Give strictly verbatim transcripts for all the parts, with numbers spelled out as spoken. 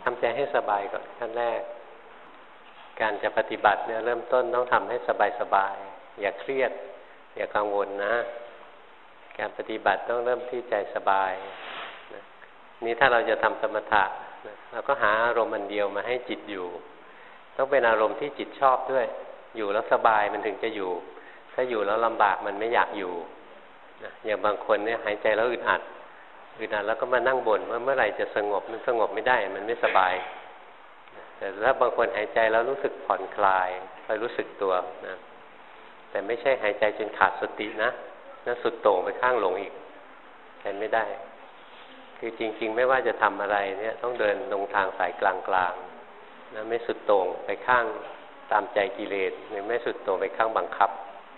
ำใจให้สบายก่อนขั้นแรกการจะปฏิบัติเนี่ยเริ่มต้นต้องทำให้สบายสบายอย่าเครียดอย่ากังวลนะการปฏิบัติต้องเริ่มที่ใจสบายนะนี่ถ้าเราจะทำสมถะนะเราก็หาอารมณ์อันเดียวมาให้จิตอยู่ต้องเป็นอารมณ์ที่จิตชอบด้วยอยู่แล้วสบายมันถึงจะอยู่ถ้าอยู่แล้วลำบากมันไม่อยากอยู่นะอย่างบางคนเนี่ยหายใจแล้วอึดอัดอึดอัดแล้วก็มานั่งบ่นว่าเมื่อไหร่จะสงบมันสงบไม่ได้มันไม่สบายแต่ถ้าบางคนหายใจแล้วรู้สึกผ่อนคลายคอยรู้สึกตัวนะแต่ไม่ใช่หายใจจนขาดสตินะนั่นสุดโต่งไปข้างหลงอีกใช้ไม่ได้คือจริงๆไม่ว่าจะทำอะไรเนี่ยต้องเดินลงทางสายกลางๆนะไม่สุดโต่งไปข้างตามใจกิเลสหรือไม่สุดโต่งไปข้างบังคับ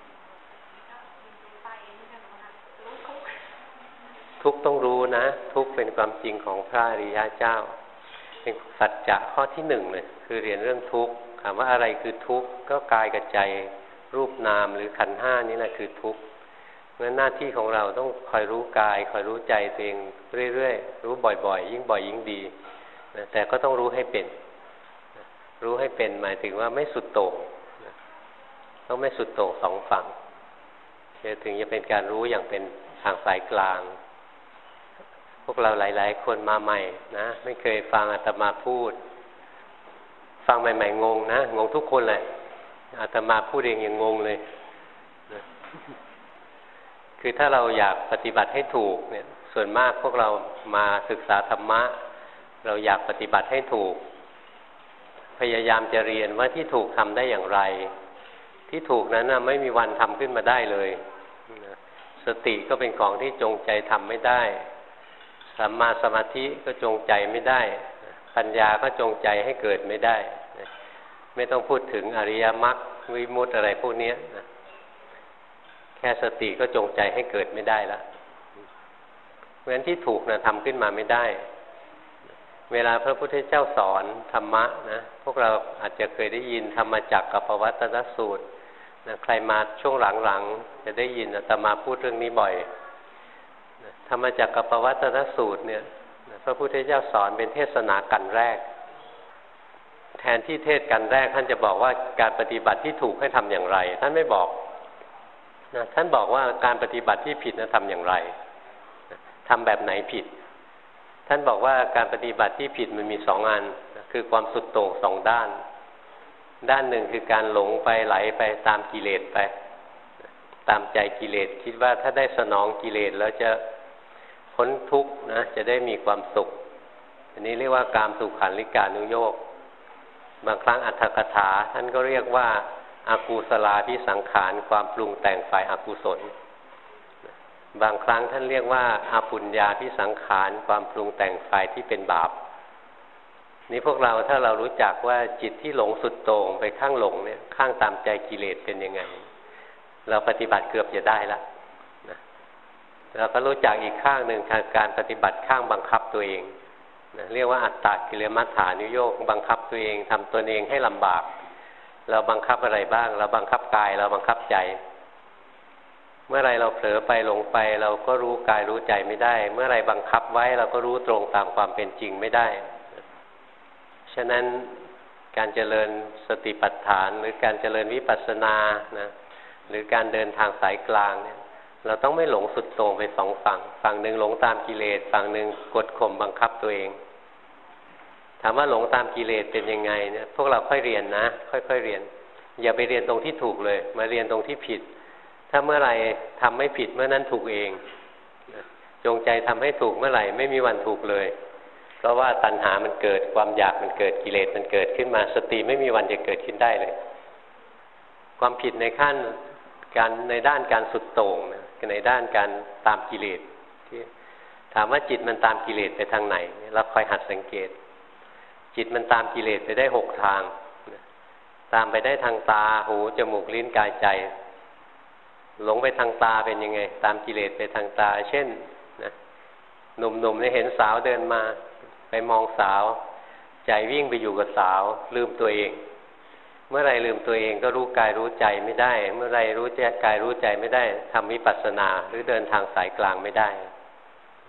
ทุกต้องรู้นะทุกเป็นความจริงของพระอริยเจ้าเป็นสัจจะข้อที่หนึ่งเลยคือเรียนเรื่องทุกข์ถามว่าอะไรคือทุกข์ก็กายกับใจรูปนามหรือขันธ์ห้านี่แหละคือทุกข์งั้นหน้าที่ของเราต้องคอยรู้กายคอยรู้ใจตัวเองเรื่อยๆรู้บ่อยๆยิ่งบ่อยยิ่งดีนะแต่ก็ต้องรู้ให้เป็นรู้ให้เป็นหมายถึงว่าไม่สุดโต่งนะต้องไม่สุดโต่งสองฝั่งถึงจะเป็นการรู้อย่างเป็นทางสายกลางพวกเราหลายๆคนมาใหม่นะไม่เคยฟังอาตมาพูดฟังใหม่ๆงงนะงงทุกคนเลยอาตมาพูดเองยังงงเลยนะคือถ้าเราอยากปฏิบัติให้ถูกเนี่ยส่วนมากพวกเรามาศึกษาธรรมะเราอยากปฏิบัติให้ถูกพยายามจะเรียนว่าที่ถูกทำได้อย่างไรที่ถูกนั้นนะไม่มีวันทำขึ้นมาได้เลยสติก็เป็นของที่จงใจทำไม่ได้สัมมาสมาธิก็จงใจไม่ได้ปัญญาก็จงใจให้เกิดไม่ได้ไม่ต้องพูดถึงอริยมรรควิมุตติอะไรพวกนี้นะแค่สติก็จงใจให้เกิดไม่ได้ละเพราะฉะนั้นที่ถูกนะทำขึ้นมาไม่ได้เวลาพระพุทธเจ้าสอนธรรมะนะพวกเราอาจจะเคยได้ยินธรรมจักรกับปวัตตนสูตรนะใครมาช่วงหลังๆจะได้ยินอาตมาพูดเรื่องนี้บ่อยนะธรรมจักรกับปวัตตนสูตรเนี่ยนะพระพุทธเจ้าสอนเป็นเทศนากันแรกแทนที่เทศกันแรกท่านจะบอกว่าการปฏิบัติที่ถูกให้ทำอย่างไรท่านไม่บอกนะท่านบอกว่าการปฏิบัติที่ผิดนะทำอย่างไรนะทำแบบไหนผิดท่านบอกว่าการปฏิบัติที่ผิดมันมีสองอันนะคือความสุดโต่งสองด้านด้านหนึ่งคือการหลงไปไหลไปตามกิเลสไปนะตามใจกิเลสคิดว่าถ้าได้สนองกิเลสแล้วจะพ้นทุกข์นะจะได้มีความสุขอันนี้เรียกว่ากามสุขันลิกานุโยคบางครั้งอรรถกถาท่านก็เรียกว่าอากุศลาภิสังขารความปรุงแต่งฝ่ายอกุศลบางครั้งท่านเรียกว่าอาปุญญาภิสังขารความปรุงแต่งฝ่ายที่เป็นบาปนี่พวกเราถ้าเรารู้จักว่าจิตที่หลงสุดโต่งไปข้างหลงเนี่ยข้างตามใจกิเลสเป็นยังไงเราปฏิบัติเกือบจะได้ละนะเราก็รู้จักอีกข้างหนึ่งทางการปฏิบัติข้างบังคับตัวเองนะเรียกว่าอัตตกิเลมัฏฐานุโยคบังคับตัวเองทำตัวเองให้ลำบากเราบังคับอะไรบ้างเราบังคับกายเราบังคับใจเมื่อไรเราเผลอไปหลงไปเราก็รู้กายรู้ใจไม่ได้เมื่อไรบังคับไว้เราก็รู้ตรงตามความเป็นจริงไม่ได้ฉะนั้นการเจริญสติปัฏฐานหรือการเจริญวิปัสสนานะหรือการเดินทางสายกลางเนี่ยเราต้องไม่หลงสุดโต่งไปสองฝั่งฝั่งหนึ่งหลงตามกิเลสฝั่งหนึ่งกดข่มบังคับตัวเองถามว่าหลงตามกิเลสเป็นยังไงเนี่ยพวกเราค่อยเรียนนะค่อยๆเรียนอย่าไปเรียนตรงที่ถูกเลยมาเรียนตรงที่ผิดถ้าเมื่อไหร่ทำไม่ผิดเมื่อนั้นถูกเองจงใจทำให้ถูกเมื่อไหร่ไม่มีวันถูกเลยเพราะว่าตัณหามันเกิดความอยากมันเกิดกิเลสมันเกิดขึ้นมาสติไม่มีวันจะเกิดขึ้นได้เลยความผิดในขั้นการในด้านการสุดโต่งนะในด้านการตามกิเลสที่ถามว่าจิตมันตามกิเลสไปทางไหนเราคอยหัดสังเกตจิตมันตามกิเลสไปได้หกทางตามไปได้ทางตาหูจมูกลิ้นกายใจหลงไปทางตาเป็นยังไงตามกิเลสไปทางตาเช่นนะหนุ่มๆเนี่ยเห็นสาวเดินมาไปมองสาวใจวิ่งไปอยู่กับสาวลืมตัวเองเมื่อไรลืมตัวเองก็รู้กายรู้ใจไม่ได้เมื่อไรรู้ใจกายรู้ใจไม่ได้ทำวิปัสสนาหรือเดินทางสายกลางไม่ได้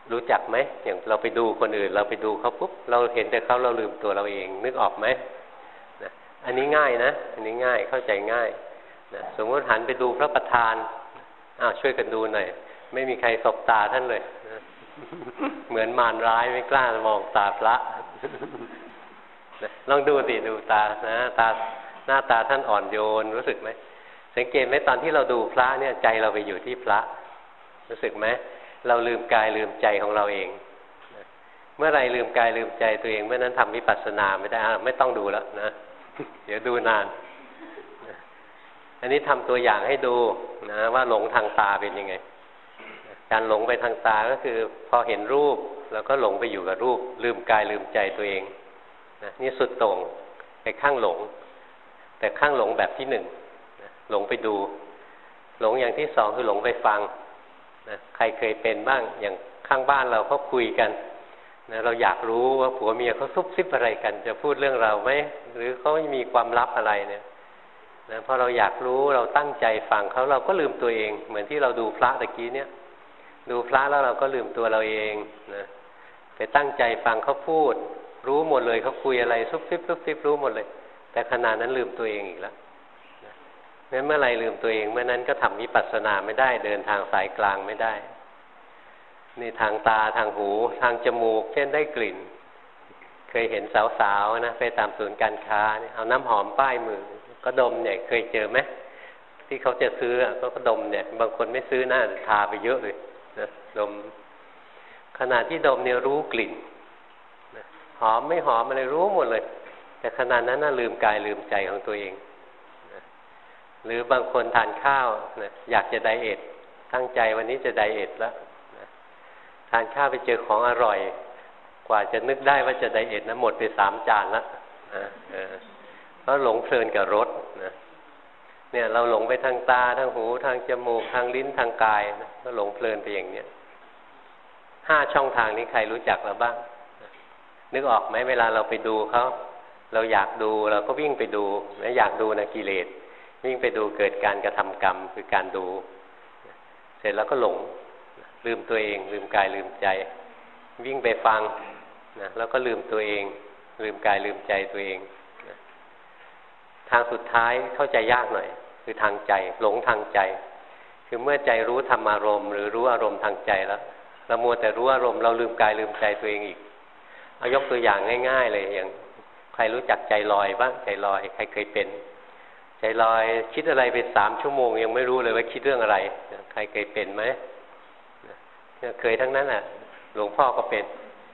รู้จักไหมอย่างเราไปดูคนอื่นเราไปดูเขาปุ๊บเราเห็นแต่เขาเราลืมตัวเราเองนึกออกไหมนะอันนี้ง่ายนะอันนี้ง่ายเข้าใจง่ายนะสมมติหันไปดูพระประธานอ้าวช่วยกันดูหน่อยไม่มีใครสบตาท่านเลยนะเหมือนมารร้ายไม่กล้ามองตาพระนะลองดูสิดูตานะตาหน้าตาท่านอ่อนโยนรู้สึกไหมสังเกตไหมตอนที่เราดูพระเนี่ยใจเราไปอยู่ที่พระรู้สึกไหมเราลืมกายลืมใจของเราเองเมื่อไรลืมกายลืมใจตัวเองเมื่อนั้นทำวิปัสสนาไม่ได้ไม่ต้องดูแล้วนะเดี๋ยวดูนานอันนี้ทำตัวอย่างให้ดูนะว่าหลงทางตาเป็นยังไงการหลงไปทางตาก็คือพอเห็นรูปแล้วก็หลงไปอยู่กับรูปลืมกายลืมใจตัวเองนะนี่สุดโต่งไปข้างหลงแต่ข้างหลงแบบที่หนึ่งนะหลงไปดูหลงอย่างที่สองคือหลงไปฟังนะใครเคยเป็นบ้างอย่างข้างบ้านเราเขาคุยกันนะเราอยากรู้ว่าผัวเมียเขาซุบซิบอะไรกันจะพูดเรื่องเราไหมหรือเขามีความลับอะไรเนี่ยนะพอเราอยากรู้เราตั้งใจฟังเขาเราก็ลืมตัวเองเหมือนที่เราดูพระตะกี้เนี่ยดูพระแล้วเราก็ลืมตัวเราเองนะไปตั้งใจฟังเขาพูดรู้หมดเลยเขาคุยอะไรซุบซิบซุบซิบรู้หมดเลยแต่ขณะนั้นลืมตัวเองอีกแล้วงั้นเมื่อไรลืมตัวเองเมื่อนั้นก็ทำวิปัสสนาไม่ได้เดินทางสายกลางไม่ได้นี่ทางตาทางหูทางจมูกเช่นได้กลิ่นเคยเห็นสาวๆนะไปตามศูนย์การค้าเนี่ยเอาน้ำหอมป้ายมือก็ดมเนี่ยเคยเจอไหมที่เขาจะซื้อก็ดมเนี่ยบางคนไม่ซื้อน่าทาไปเยอะเลยนะดมขณะที่ดมเนี่ยรู้กลิ่นนะหอมไม่หอมอะไรรู้หมดเลยแต่ขณะนั้นน่ะลืมกายลืมใจของตัวเองนะหรือบางคนทานข้าวนะอยากจะไดเอทตั้งใจวันนี้จะไดเอทแล้วนะทานข้าวไปเจอของอร่อยกว่าจะนึกได้ว่าจะไดเอทนะหมดไปสามจานละนะเพราะหลงเพลินกับรสนะเนี่ยเราหลงไปทางตาทางหูทางจมูกทางลิ้นทางกายนะก็หลงเพลินไปอย่างเนี้ยห้าช่องทางนี้ใครรู้จักแล้วบ้างนึกออกไหมเวลาเราไปดูเขาเราอยากดูเราก็วิ่งไปดูนะอยากดูนะกิเลสวิ่งไปดูเกิดการกระทำกรรมคือการดูเสร็จแล้วก็หลงลืมตัวเองลืมกายลืมใจวิ่งไปฟังนะแล้วก็ลืมตัวเองลืมกายลืมใจตัวเองนะทางสุดท้ายเข้าใจยากหน่อยคือทางใจหลงทางใจคือเมื่อใจรู้ธรรมารมณ์หรือรู้อารมณ์ทางใจแล้วเรามัวแต่รู้อารมณ์เราลืมกายลืมใจตัวเองอีกเอายกตัวอย่างง่ายๆเลยอย่างใครรู้จักใจลอยบ้างใจลอยใครเคยเป็นใจลอยคิดอะไรไปสามชั่วโมงยังไม่รู้เลยว่าคิดเรื่องอะไรใครเคยเป็นไหมเคยทั้งนั้นอ่ะหลวงพ่อก็เป็น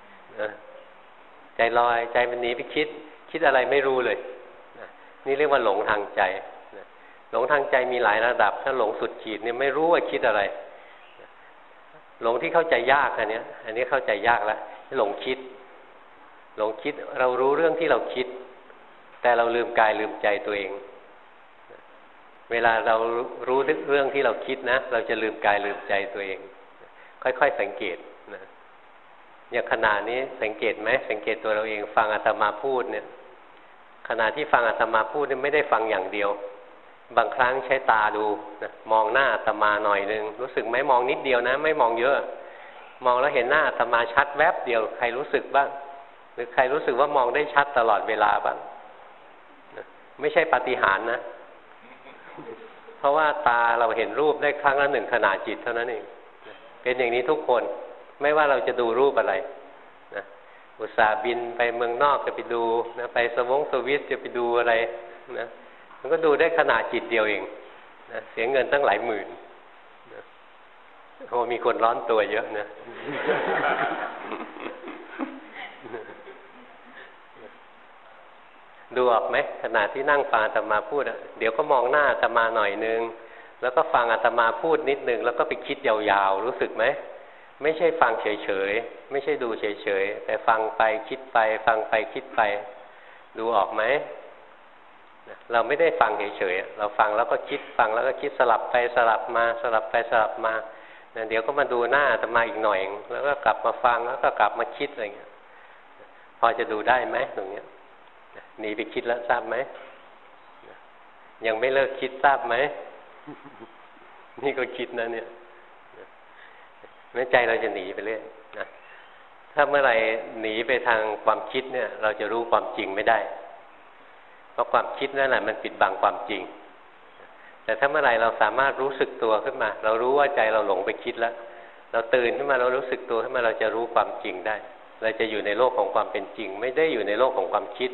ใจลอยใจมันหนีไปคิดคิดอะไรไม่รู้เลยนี่เรียกว่าหลงทางใจหลงทางใจมีหลายระดับถ้าหลงสุดขีดเนี่ยไม่รู้ว่าคิดอะไรหลงที่เข้าใจยากอันนี้อันนี้เข้าใจยากแล้วหลงคิดหลงคิดเรารู้เรื่องที่เราคิดแต่เราลืมกายลืมใจตัวเองเวลาเรารู้เรื่องที่เราคิดนะเราจะลืมกายลืมใจตัวเองค่อยๆสังเกตนะอย่างขณะนี้สังเกตไหมสังเกตตัวเราเองฟังอาตมาพูดเนี่ยขณะที่ฟังอาตมาพูดเนี่ยไม่ได้ฟังอย่างเดียวบางครั้งใช้ตาดูนะมองหน้าอาตมาหน่อยนึงรู้สึกไหมมองนิดเดียวนะไม่มองเยอะมองแล้วเห็นหน้าอาตมาชัดแวบเดียวใครรู้สึกบ้างหรือใครรู้สึกว่ามองได้ชัดตลอดเวลาบ้างนะไม่ใช่ปาฏิหาริย์นะเพราะว่าตาเราเห็นรูปได้ครั้งละหนึ่งขณะจิตเท่านั้นเองเป็นอย่างนี้ทุกคนไม่ว่าเราจะดูรูปอะไรนะอุตส่าห์บินไปเมืองนอกจะไปดูนะไปสวงสวิสจะไปดูอะไรนะมันก็ดูได้ขณะจิตเดียวเองนะเสียเงินตั้งหลายหมื่นนะโอ้มีคนร้อนตัวเยอะนะ ดูออกไหมขณะที่นั่งฟังอาตมาพูดอ่ะเดี๋ยวก็มองหน้าอาตมาหน่อยนึงแล้วก็ฟังอาตมาพูดนิดนึงแล้วก็ไปคิดยาวๆรู้สึกไหมไม่ใช่ฟังเฉยๆไม่ใช่ดูเฉยๆแต่ฟังไปคิดไปฟังไปคิดไปดูออกไหมเราไม่ได้ฟังเฉยๆเราฟังแล้วก็คิดฟังแล้วก็คิดสลับไปสลับมาสลับไปสลับมาเดี๋ยวก็มาดูหน้าอาตมาอีกหน่อยแล้วก็กลับมาฟังแล้วก็กลับมาคิดอะไรเงี้ยพอจะดูได้ไหมตรงเนี้ยหนีไปคิดแล้วทราบไหมยังไม่เลิกคิดทราบไหมนี่ก็คิดนะเนี่ยงั้นใจเราจะหนีไปเรื่อยนะถ้าเมื่อไหร่หนีไปทางความคิดเนี่ยเราจะรู้ความจริงไม่ได้เพราะความคิดนั่นแหละมันปิดบังความจริงแต่ถ้าเมื่อไหร่เราสามารถรู้สึกตัวขึ้นมาเรารู้ว่าใจเราหลงไปคิดแล้วเราตื่นขึ้นมาเรารู้สึกตัวขึ้นมาเราจะรู้ความจริงได้เราจะอยู่ในโลกของความเป็นจริงไม่ได้อยู่ในโลกของความคิด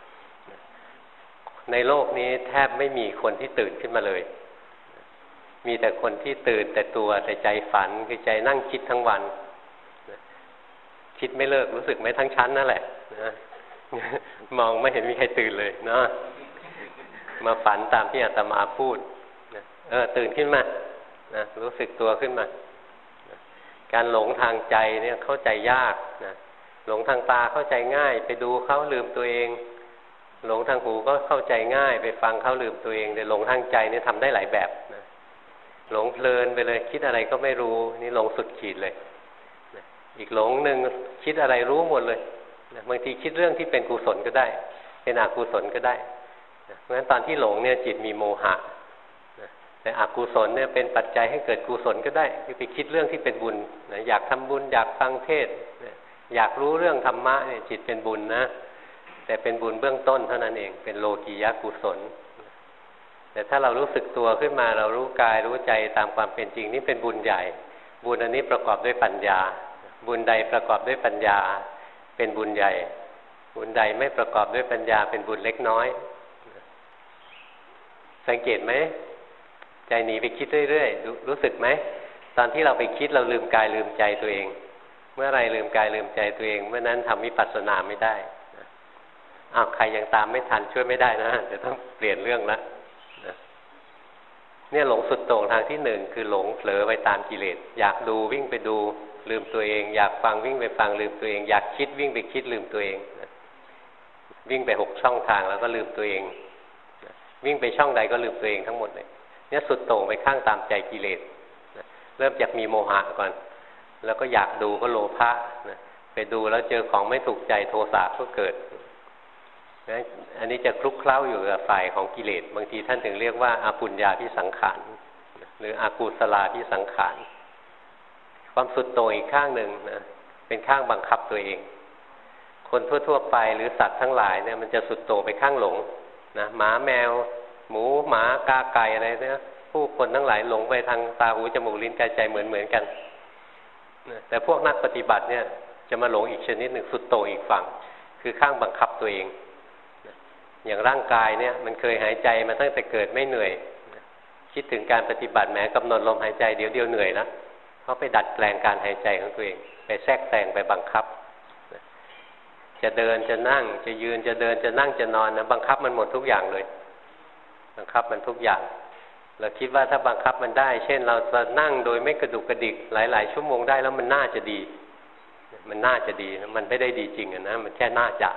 ในโลกนี้แทบไม่มีคนที่ตื่นขึ้นมาเลยมีแต่คนที่ตื่นแต่ตัวแต่ใจฝันคือใจนั่งคิดทั้งวันคิดไม่เลิกรู้สึกไหมทั้งชั้นนั่นแหละนะมองไม่เห็นมีใครตื่นเลยเนาะมาฝันตามที่อาตมาพูดนะเออตื่นขึ้นมานะรู้สึกตัวขึ้นมานะการหลงทางใจเนี่ยเข้าใจยากนะหลงทางตาเข้าใจง่ายไปดูเขาลืมตัวเองหลงทางหูก็เข้าใจง่ายไปฟังเขาลืมตัวเองแต่หลงทางใจเนี่ยทำได้หลายแบบนะหลงเพลินไปเลยคิดอะไรก็ไม่รู้นี่หลงสุดขีดเลยนะอีกหลงหนึ่งคิดอะไรรู้หมดเลยนะบางทีคิดเรื่องที่เป็นกุศลก็ได้เป็นอกุศลก็ได้เพราะฉะนั้นตอนที่หลงเนี่ยจิตมีโมหะแต่อกุศลเนี่ยเป็นปัจจัยให้เกิดกุศลก็ได้ที่ไปคิดเรื่องที่เป็นบุญนะอยากทำบุญอยากฟังเทศน์อยากรู้เรื่องธรรมะเนี่ยจิตเป็นบุญนะแต่เป็นบุญเบื้องต้นเท่านั้นเองเป็นโลกียกุศลแต่ถ้าเรารู้สึกตัวขึ้นมาเรารู้กายรู้ใจตามความเป็นจริงนี่เป็นบุญใหญ่บุญอันนี้ประกอบด้วยปัญญาบุญใดประกอบด้วยปัญญาเป็นบุญใหญ่บุญใดไม่ประกอบด้วยปัญญาเป็นบุญเล็กน้อยสังเกตไหมใจหนีไปคิดเรื่อยๆ ร, รู้สึกไหมตอนที่เราไปคิดเราลืมกายลืมใจตัวเองเมื่อไรลืมกายลืมใจตัวเองเมื่อนั้นทำวิปัสสนาไม่ได้อ้าวใครยังตามไม่ทันช่วยไม่ได้นะเดี๋ยวต้องเปลี่ยนเรื่องละเนี่ยหลงสุดโต่งทางที่หนึ่งคือหลงเผลอไปตามกิเลสอยากดูวิ่งไปดูลืมตัวเองอยากฟังวิ่งไปฟังลืมตัวเองอยากคิดวิ่งไปคิดลืมตัวเองวิ่งไปหกช่องทางแล้วก็ลืมตัวเองวิ่งไปช่องใดก็ลืมตัวเองทั้งหมดเลยเนี่ยสุดโต่งไปข้างตามใจกิเลสเริ่มจากมีโมหะก่อนแล้วก็อยากดูก็โลภะไปดูแล้วเจอของไม่ถูกใจโทสะก็เกิดอันนี้จะคลุกเคล้าอยู่กับฝ่ายของกิเลสบางทีท่านถึงเรียกว่าอาปุญญาพิสังขารหรืออากุศลาพิสังขารความสุดโต่งอีกข้างหนึ่งนะเป็นข้างบังคับตัวเองคนทั่วๆไปหรือสัตว์ทั้งหลายเนี่ยมันจะสุดโต่งไปข้างหลงนะหมาแมวหมูหมากาไก่อะไรเนี่ยผู้คนทั้งหลายหลงไปทางตาหูจมูกลิ้นกายใจเหมือนเหมือนกันแต่พวกนักปฏิบัติเนี่ยจะมาหลงอีกชนิดหนึ่งสุดโต่งอีกฝั่งคือข้างบังคับตัวเองอย่างร่างกายเนี่ยมันเคยหายใจมาตั้งแต่เกิดไม่เหนื่อยคิดถึงการปฏิบัติแม้กำหนดลมหายใจเดี๋ยวเดียวเหนื่อยแล้วเพราะไปดัดแปลงการหายใจของตัวเองไปแทรกแซงไปบังคับจะเดินจะนั่งจะยืนจะเดินจะนั่งจะนอนนะบังคับมันหมดทุกอย่างเลยบังคับมันทุกอย่างเราคิดว่าถ้าบังคับมันได้เช่นเราจะนั่งโดยไม่กระดุกกระดิกหลายๆชั่วโมงได้แล้วมันน่าจะดีมันน่าจะดีมันไม่ได้ดีจริงนะมันแค่น่าจะ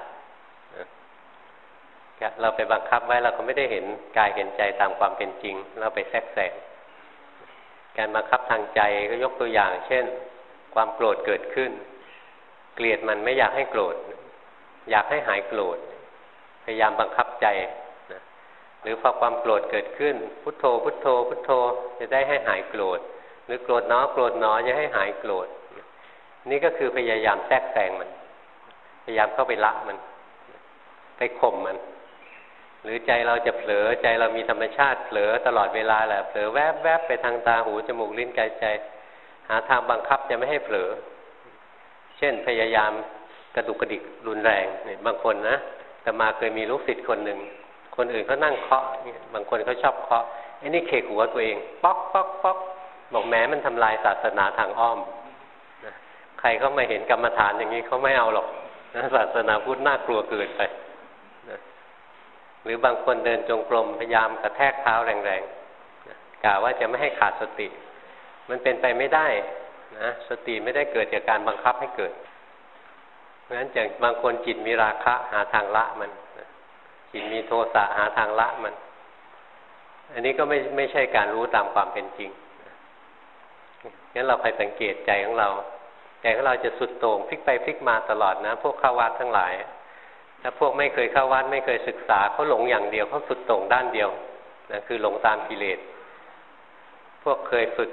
เราไปบังคับไว้เราก็ไม่ได้เห็นกายเห็นใจตามความเป็นจริงเราไปแทรกแซงการบังคับทางใจก็ยกตัวอย่างเช่นความโกรธเกิดขึ้นเกลียดมันไม่อยากให้โกรธอยากให้หายโกรธพยายามบังคับใจนะหรือพอความโกรธเกิดขึ้นพุทโธพุทโธพุทโธจะได้ให้หายโกรธหรือโกรธน้อโกรธน้อจะให้หายโกรธนี่ก็คือพยายามแทรกแซงมันพยายามเข้าไปละมันไปข่มมันหรือใจเราจะเผลอใจเรามีธรรมชาติเผลอตลอดเวลาแหละเผลอแวบแวบไปทางตาหูจมูกลิ้นกายใจหาทางบังคับจะไม่ให้เผลอเช่นพยายามกระดุกกระดิกรุนแรงเนี่ยบางคนนะแต่มาเคยมีลูกศิษย์คนหนึ่งคนอื่นเขานั่งเคาะบางคนเขาชอบเคาะไอ้นี่เขกหัวตัวเองป๊อกป๊อกป๊อกบอกแม้มันทำลายศาสนาทางอ้อมนะใครเขามาเห็นกรรมฐานอย่างนี้เขาไม่เอาหรอกนะศาสนาพุทธน่ากลัวเกินไปนะหรือบางคนเดินจงกรมพยายามกระแทกเท้าแรงๆนะกล่าวว่าจะไม่ให้ขาดสติมันเป็นไปไม่ได้นะสติไม่ได้เกิดจากการบังคับให้เกิดเพราะฉะนั้นอย่างบางคนจิตมีราคะหาทางละมันจิตมีโทสะหาทางละมันอันนี้ก็ไม่ไม่ใช่การรู้ตามความเป็นจริงงั้นเราคอยสังเกตใจของเราใจของเราจะสุดโต่งพลิกไปพลิกมาตลอดนะพวกเข้าวัดทั้งหลายถ้าพวกไม่เคยเข้าวัดไม่เคยศึกษาเขาหลงอย่างเดียวเขาสุดโต่งด้านเดียวนะคือหลงตามกิเลสพวกเคยฝึกหัด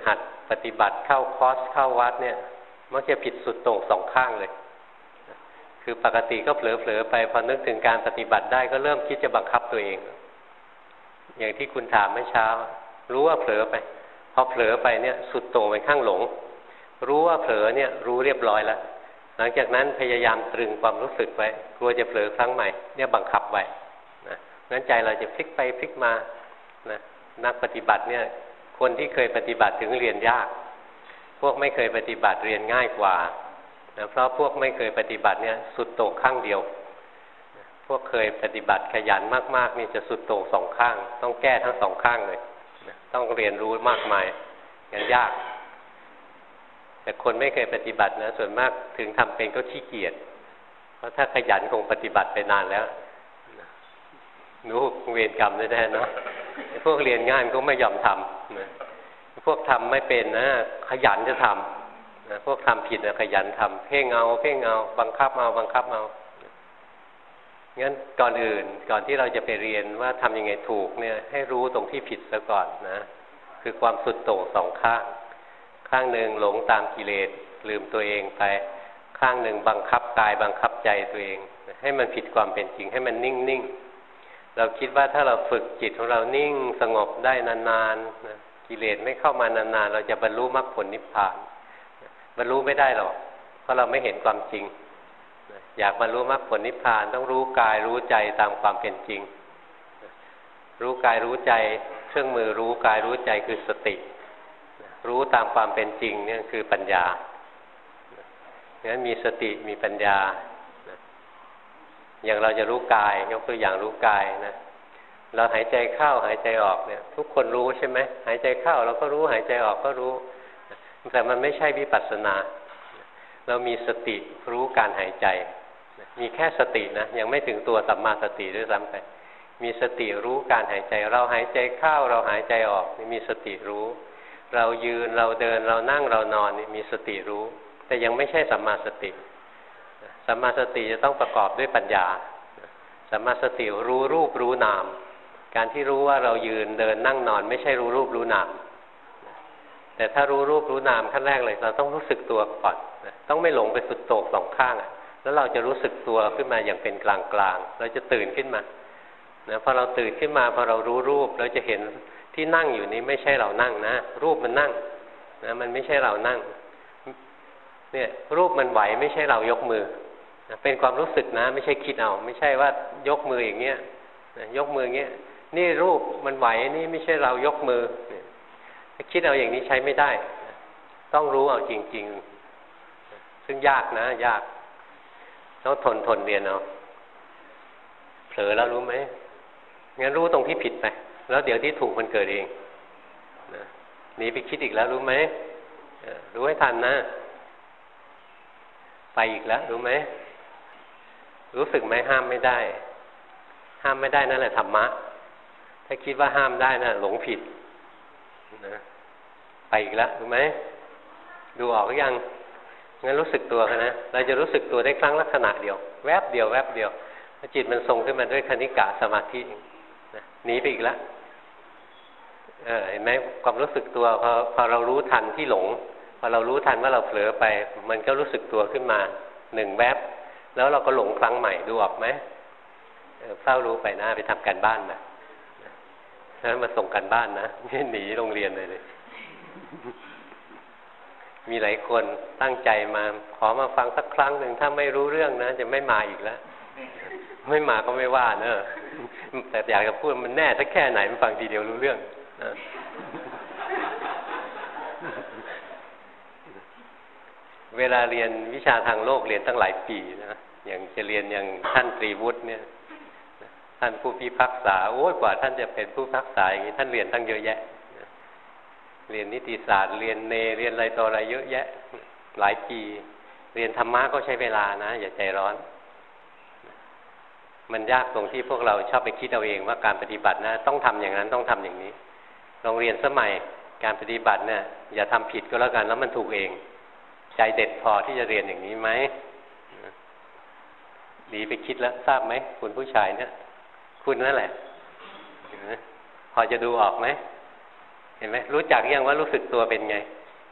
ปฏิบัติเข้าคอร์สเข้าวัดเนี่ยมักจะผิดสุดโต่งสองข้างเลยคือปกติก็เผลอๆไปพอนึกถึงการปฏิบัติได้ก็เริ่มคิดจะบังคับตัวเองอย่างที่คุณถามเมื่อเช้ารู้ว่าเผลอไปพอเผลอไปเนี่ยสุดโต่งไปข้างหลงรู้ว่าเผลอเนี่ยรู้เรียบร้อยแล้วหลังจากนั้นพยายามตรึงความรู้สึกไว้กลัวจะเผลอครั้งใหม่เนี่ยบังคับไว้นะงั้นใจเราจะพลิกไปพลิกมานะนักปฏิบัติเนี่ยคนที่เคยปฏิบัติถึงเรียนยากพวกไม่เคยปฏิบัติเรียนง่ายกว่านะเพราะพวกไม่เคยปฏิบัติเนี่ยสุดโต่งข้างเดียวพวกเคยปฏิบัติขยันมากๆนี่จะสุดโต่งสองข้างต้องแก้ทั้งสองข้างเลยนะต้องเรียนรู้มากมายงั้นยากแต่คนไม่เคยปฏิบัตินะส่วนมากถึงทำเป็นก็ขี้เกียจเพราะถ้าขยันคงปฏิบัติไปนานแล้วรู้เวรกรรมแน่ๆเนาะพวกเรียนงานก็ไม่ยอมทำนะพวกทำไม่เป็นนะขยันจะทำนะพวกทำผิดนะขยันทำเพ่งเอาเพ่งเอาบังคับเอาบังคับเอางั้นก่อนอื่นก่อนที่เราจะไปเรียนว่าทำยังไงถูกเนี่ยให้รู้ตรงที่ผิดซะก่อนนะคือความสุดโต่งสองข้างข้างหนึ่งหลงตามกิเลสลืมตัวเองไปข้างหนึ่งบังคับกายบังคับใจตัวเองให้มันผิดความเป็นจริงให้มันนิ่งๆเราคิดว่าถ้าเราฝึกจิตของเรานิ่งสงบได้นานๆนะกิเลสไม่เข้ามานานๆเราจะบรรลุมรรคผลนิพพานบรรลุไม่ได้หรอกเพราะเราไม่เห็นความจริงอยากบรรลุมรรคผลนิพพานต้องรู้กายรู้ใจตามความเป็นจริงรู้กายรู้ใจเครื่องมือรู้กายรู้ใจคือสติรู้ตามความเป็นจริงเนี่ยคือปัญญางั้นมีสติมีปัญญาอย่างเราจะรู้กายยกตัวอย่างรู้กายนะเราหายใจเข้าหายใจออกเนี่ยทุกคนรู้ใช่ไหมหายใจเข้าเราก็รู้หายใจออกก็รู้แต่มันไม่ใช่วิปัสสนาเรามีสติรู้การหายใจมีแค่สตินะยังไม่ถึงตัวสัมมาสติด้วยซ้ำไปมีสติรู้การหายใจเราหายใจเข้าเราหายใจออกมีสติรู้เรายืนเราเดินเรานั่งเรานอนมีสติรู้แต่ยังไม่ใช่สัมมาสติสัมมาสติจะต้องประกอบด้วยปัญญาสัมมาสติรู้รูปรู้นามการที่รู้ว่าเรายืนเดินนั่งนอนไม่ใช่รู้รูปรู้นามแต่ถ้ารู้รูปรู้นามขั้นแรกเลยเราต้องรู้สึกตัวก่อนต้องไม่หลงไปสุดโต่งสองข้างแล้วเราจะรู้สึกตัวขึ้นมาอย่างเป็นกลางกลางเราจะตื่นขึ้นมานะพอเราตื่นขึ้นมาพอเรารู้รูปเราจะเห็นที่นั่งอยู่นี้ไม่ใช่เรานั่งนะรูปมันนั่งนะมันไม่ใช่เรานั่งเนี่ยรูปมันไหวไม่ใช่เรายกมือนะเป็นความรู้สึกนะไม่ใช่คิดเอาไม่ใช่ว่ายกมืออย่างเงี้ยนะยกมืออย่างเงี้ยนี่รูปมันไหวนี่ไม่ใช่เรายกมือเนี่ยถ้าคิดเอาอย่างนี้ใช้ไม่ได้นะต้องรู้เอาจริงๆซึ่งยากนะยากต้องทนทนเรียนเอาเผลอแล้วรู้ไหมงั้นรู้ตรงที่ผิดไปแล้วเดี๋ยวที่ถูกมันเกิดเองนะหนีไปคิดอีกแล้วรู้ไหมรู้ให้ทันนะไปอีกแล้วรู้ไหมรู้สึกไหมห้ามไม่ได้ห้ามไม่ได้นั่นแหละธรรมะถ้าคิดว่าห้ามได้นะหลงผิดนะไปอีกแล้วรู้ไหมดูออกหรือยังงั้นรู้สึกตัวกันนะเราจะรู้สึกตัวได้ครั้งลักษณะเดียวแวบเดียวแวบเดียวจิตมันทรงขึ้นมาด้วยคณิกะสมาธินะหนีไปอีกแล้วเออเห็นไหมความรู้สึกตัวพอพอเรารู้ทันที่หลงพอเรารู้ทันว่าเราเผลอไปมันก็รู้สึกตัวขึ้นมาหนึ่งแวบแล้วเราก็หลงครั้งใหม่ดูออกไหมเฝ้ารู้ไปนะไปทำการบ้านนะแล้วมาส่งการบ้านนะไม่หนีโรงเรียนเลยเลยมีหลายคนตั้งใจมาขอมาฟังสักครั้งหนึ่งถ้าไม่รู้เรื่องนะจะไม่มาอีกแล้วไม่มาก็ไม่ว่าเนอะแต่อยากจะพูดมันแน่สักแค่ไหนมันฟังทีเดียวรู้เรื่องนะเวลาเรียนวิชาทางโลกเรียนตั้งหลายปีนะอย่างจะเรียนอย่างท่านตรีวุฒิเนี่ยท่านผู้พิพากษาโอ้ยกว่าท่านจะเป็นผู้พิพากษาอย่างนี้ท่านเรียนตั้งเยอะแยะเรียนนิติศาสตร์เรียนเนเรียนอะไรต่ออะไรเยอะแยะหลายปีเรียนธรรมะก็ใช้เวลานะอย่าใจร้อนมันยากตรงที่พวกเราชอบไปคิดเอาเองว่าการปฏิบัตินะต้องทำอย่างนั้นต้องทำอย่างนี้โรงเรียนสมัยการปฏิบัติเนี่ยอย่าทำผิดก็แล้วกันแล้วมันถูกเองใจเด็ดพอที่จะเรียนอย่างนี้ไหมดีไปคิดแล้วทราบไหมคุณผู้ชายเนี่ยคุณนั่นแหละพอจะดูออกไหมเห็นไหมรู้จักยังว่ารู้สึกตัวเป็นไง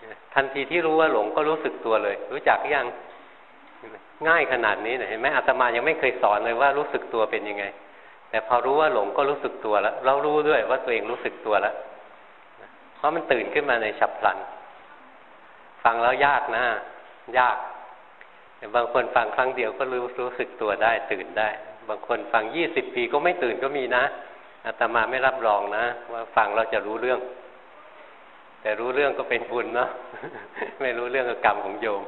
ทันทีที่รู้ว่าหลงก็รู้สึกตัวเลยรู้จักยังง่ายขนาดนี้เห็นไหมอาตมายังไม่เคยสอนเลยว่ารู้สึกตัวเป็นยังไงแต่พอรู้ว่าหลงก็รู้สึกตัวแล้วเรารู้ด้วยว่าตัวเองรู้สึกตัวแล้วเพราะมันตื่นขึ้นมาในฉับพลันฟังแล้วยากนะยากแต่บางคนฟังครั้งเดียวก็รู้รู้สึกตัวได้ตื่นได้บางคนฟังยี่สิบปีก็ไม่ตื่นก็มีนะอาตมาไม่รับรองนะว่าฟังเราจะรู้เรื่องแต่รู้เรื่องก็เป็นบุญเนาะ ไม่รู้เรื่องก็กรรมของโยม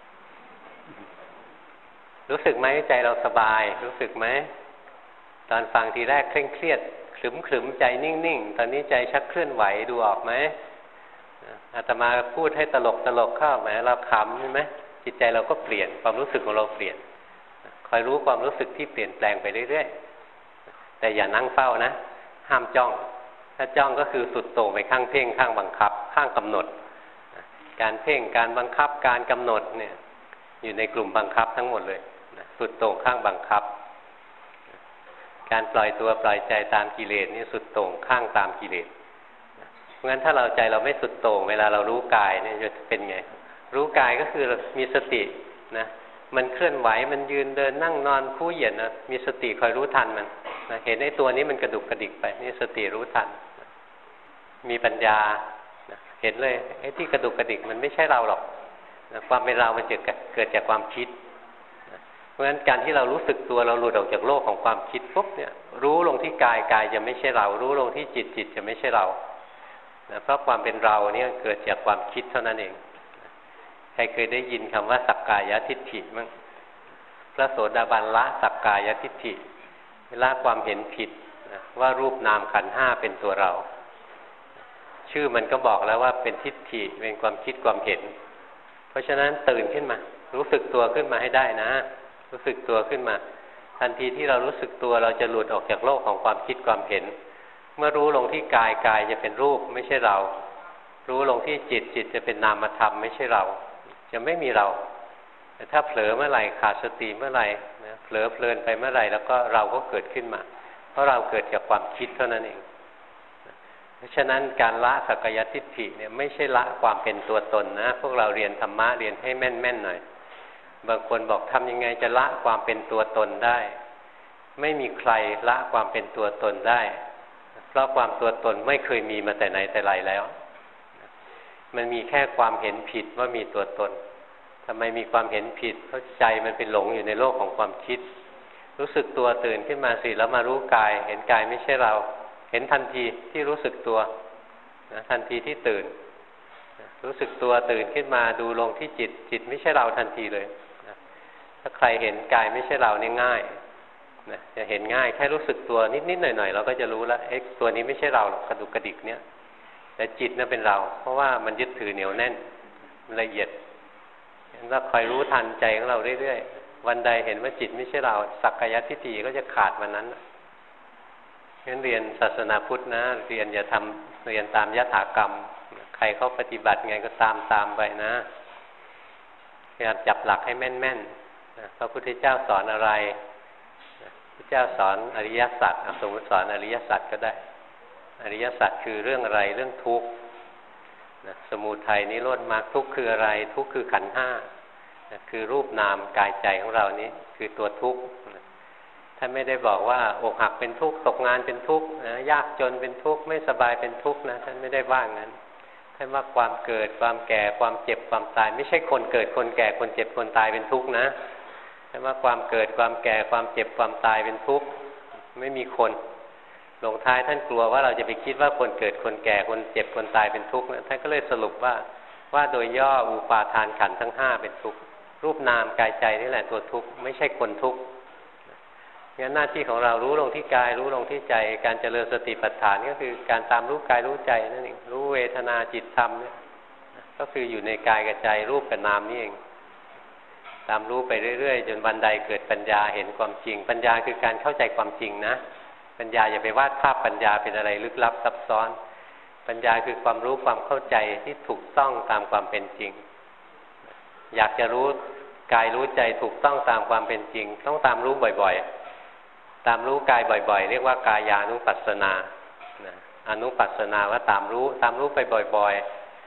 รู้สึกไหมใจเราสบายรู้สึกไหมตอนฟังทีแรกเคร่งเครียดขรึมขรึมใจนิ่งๆตอนนี้ใจชักเคลื่อนไหวดูออกไหมอาตมาพูดให้ตลกตลกเข้าไหมเราขำใช่ไหมจิตใจเราก็เปลี่ยนความรู้สึกของเราเปลี่ยนคอยรู้ความรู้สึกที่เปลี่ยนแปลงไปเรื่อยๆแต่อย่านั่งเฝ้านะห้ามจ้องถ้าจ้องก็คือสุดโต่งไปข้างเพ่งข้างบังคับข้างกำหนดการเพ่งการบังคับการกำหนดเนี่ยอยู่ในกลุ่มบังคับทั้งหมดเลยสุดโต่งข้างบังคับการปล่อยตัวปล่อยใจตามกิเลสนี่สุดโต่งข้างตามกิเลสเพราะงั้นถ้าเราใจเราไม่สุดโต่งเวลาเรารู้กายเนี่ยจะเป็นไงรู้กายก็คือมีสตินะมันเคลื่อนไหวมันยืนเดินนั่งนอนคู่เหยียดนะมีสติคอยรู้ทันมันนะเห็นไอ้ตัวนี้มันกระดุกกระดิกไปนี่สติรู้ทันนะมีปัญญานะเห็นเลยไอ้ที่กระดุกกระดิกมันไม่ใช่เราหรอกนะความเป็นเรามันเกิดเกิดจากความคิดนะเพราะฉะนั้นการที่เรารู้สึกตัวเราหลุดออกจากโลกของความคิดปุ๊บเนี่ยรู้ลงที่กายกายจะไม่ใช่เรารู้ลงที่จิตจิตจะไม่ใช่เรานะเพราะความเป็นเราเนี่ยเกิดจากความคิดเท่านั้นเองใครเคยได้ยินคำว่าสักกายทิฏฐิมั้งพระโสดาบันละสักกายทิฏฐิละความเห็นผิดนะว่ารูปนามขันธ์ห้าเป็นตัวเราชื่อมันก็บอกแล้วว่าเป็นทิฏฐิเป็นความคิดความเห็นเพราะฉะนั้นตื่นขึ้นมารู้สึกตัวขึ้นมาให้ได้นะรู้สึกตัวขึ้นมาทันทีที่เรารู้สึกตัวเราจะหลุดออกจากโลกของความคิดความเห็นเมื่อรู้ลงที่กายกายจะเป็นรูปไม่ใช่เรารู้ลงที่จิตจิตจะเป็นนามธรรมไม่ใช่เราจะไม่มีเราแต่ถ้าเผลอเมื่อไหร่ขาดสติเมื่อไหร่นะเผลอเพลินไปเมื่อไหร่แล้วก็เราก็เกิดขึ้นมาเพราะเราเกิดจากความคิดเท่านั้นเองเพราะฉะนั้นการละสักกายทิฏฐิเนี่ยไม่ใช่ละความเป็นตัวตนนะพวกเราเรียนธรรมะเรียนให้แม่นๆหน่อยบางคนบอกทำยังไงจะละความเป็นตัวตนได้ไม่มีใครละความเป็นตัวตนได้เพราะความตัวตนไม่เคยมีมาแต่ไหนแต่ไรแล้วมันมีแค่ความเห็นผิดว่ามีตัวตนทำไมมีความเห็นผิดเพราะใจมันเป็นหลงอยู่ในโลกของความคิดรู้สึกตัวตื่นขึ้นมาสิแล้วมารู้กายเห็นกายไม่ใช่เราเห็นทันทีที่รู้สึกตัวนะทันทีที่ตื่นรู้สึกตัวตื่นขึ้นมาดูลงที่จิตจิตไม่ใช่เราทันทีเลยนะถ้าใครเห็นกายไม่ใช่เราเนี่ยง่ายนะจะเห็นง่ายแค่รู้สึกตัวนิดๆหน่อยๆเราก็จะรู้แล้วเอ๊ะตัวนี้ไม่ใช่เราหรอกกระดุกกระดิกเนี่ยแต่จิตน่ะเป็นเราเพราะว่ามันยึดถือเหนียวแน่นละเอียดงั้นเราคอยรู้ทันใจของเราเรื่อยๆวันใดเห็นว่าจิตไม่ใช่เราสักกายทิฏฐิก็จะขาดวันนั้นงั้นเรียนศาสนาพุทธนะเรียนอย่าทำเรียนตามยถากรรมใครเขาปฏิบัติไงก็ตามตามไปนะพยายามจับหลักให้แม่นๆพระพุทธเจ้าสอนอะไรพระเจ้าสอนอริยสัจสมมติสอนอริยสัจก็ได้อริยสัจคือเรื่องอะไรเรื่องทุกข์นะสมุทัยนิโรธมรรคทุกข์คืออะไรทุกข์คือขันธ์ห้านะคือรูปนามกายใจของเรานี้คือตัวทุกข์นะท่านไม่ได้บอกว่าอกหักเป็นทุกข์ตกงานเป็นทุกข์นะยากจนเป็นทุกข์ไม่สบายเป็นทุกข์นะท่านไม่ได้ว่างั้นท่านว่าความเกิดความแก่ความเจ็บความตายไม่ใช่คนเกิดคนแก่คนเจ็บคนตายเป็นทุกข์นะท่านว่าความเกิดความแก่ความเจ็บความตายเป็นทุกข์ไม่มีคนลงท้ายท่านกลัวว่าเราจะไปคิดว่าคนเกิดคนแก่คนเจ็บคนตายเป็นทุกข์นะท่านก็เลยสรุปว่าว่าโดยย่ออุปาทานขันธ์ทั้งห้าเป็นทุกข์รูปนามกายใจนี่แหละตัวทุกข์ไม่ใช่คนทุกข์งั้นหน้าที่ของเรารู้ลงที่กายรู้ลงที่ใจการเจริญสติปัฏฐานก็คือการตามรู้กายรู้ใจนั่นเองรู้เวทนาจิตธรรมเนี่ยก็คืออยู่ในกายกับใจรูปกับนามนี่เองตามรู้ไปเรื่อยๆจนวันใดเกิดปัญญาเห็นความจริงปัญญาคือการเข้าใจความจริงนะปัญญาอย่าไปวาดภาพปัญญาเป็นอะไรลึกลับซับซ้อนปัญญาคือความรู้ความเข้าใจที่ถูกต้องตามความเป็นจริงอยากจะรู้กายรู้ใจถูกต้องตามความเป็นจริงต้องตามรู้บ่อยๆตามรู้กายบ่อยๆเรียกว่ากายานุปัสสนาอนุปัสสนาว่าตามรู้ตามรู้ไปบ่อยๆ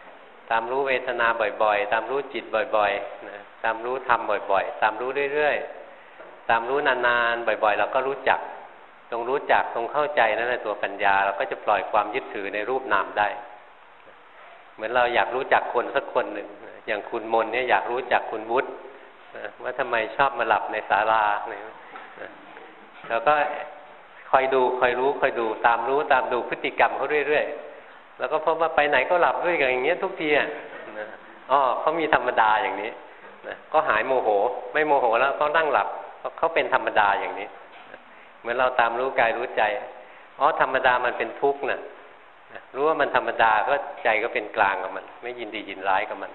ตามรู้เวทนาบ่อยๆตามรู้จิตบ่อยๆนะตามรู้ธรรมบ่อยๆตามรู้เรื่อยๆตามรู้นานๆบ่อยๆเราก็รู้จักตรงรู้จักตรงเข้าใจนั่นแหละตัวปัญญาเราก็จะปล่อยความยึดถือในรูปนามได้เหมือนเราอยากรู้จักคนสักคนหนึ่งอย่างคุณมนเนี่ยอยากรู้จักคุณวุฒิว่าทำไมชอบมาหลับในศาลาเราก็คอยดูคอยรู้คอยดูตามรู้ตามดูพฤติกรรมเขาเรื่อยๆแล้วก็พบว่าไปไหนก็หลับด้วยกันอย่างเงี้ยทุกทีอ่ะอ๋อเขามีธรรมดาอย่างนี้นะก็หายโมโหไม่โมโหแล้วก็นั่งหลับเพราะเขาเป็นธรรมดาอย่างนี้เหมือนเราตามรู้กายรู้ใจอ๋อธรรมดามันเป็นทุกข์น่ะรู้ว่ามันธรรมดาก็ใจก็เป็นกลางกับมันไม่ยินดียินร้ายกับมัน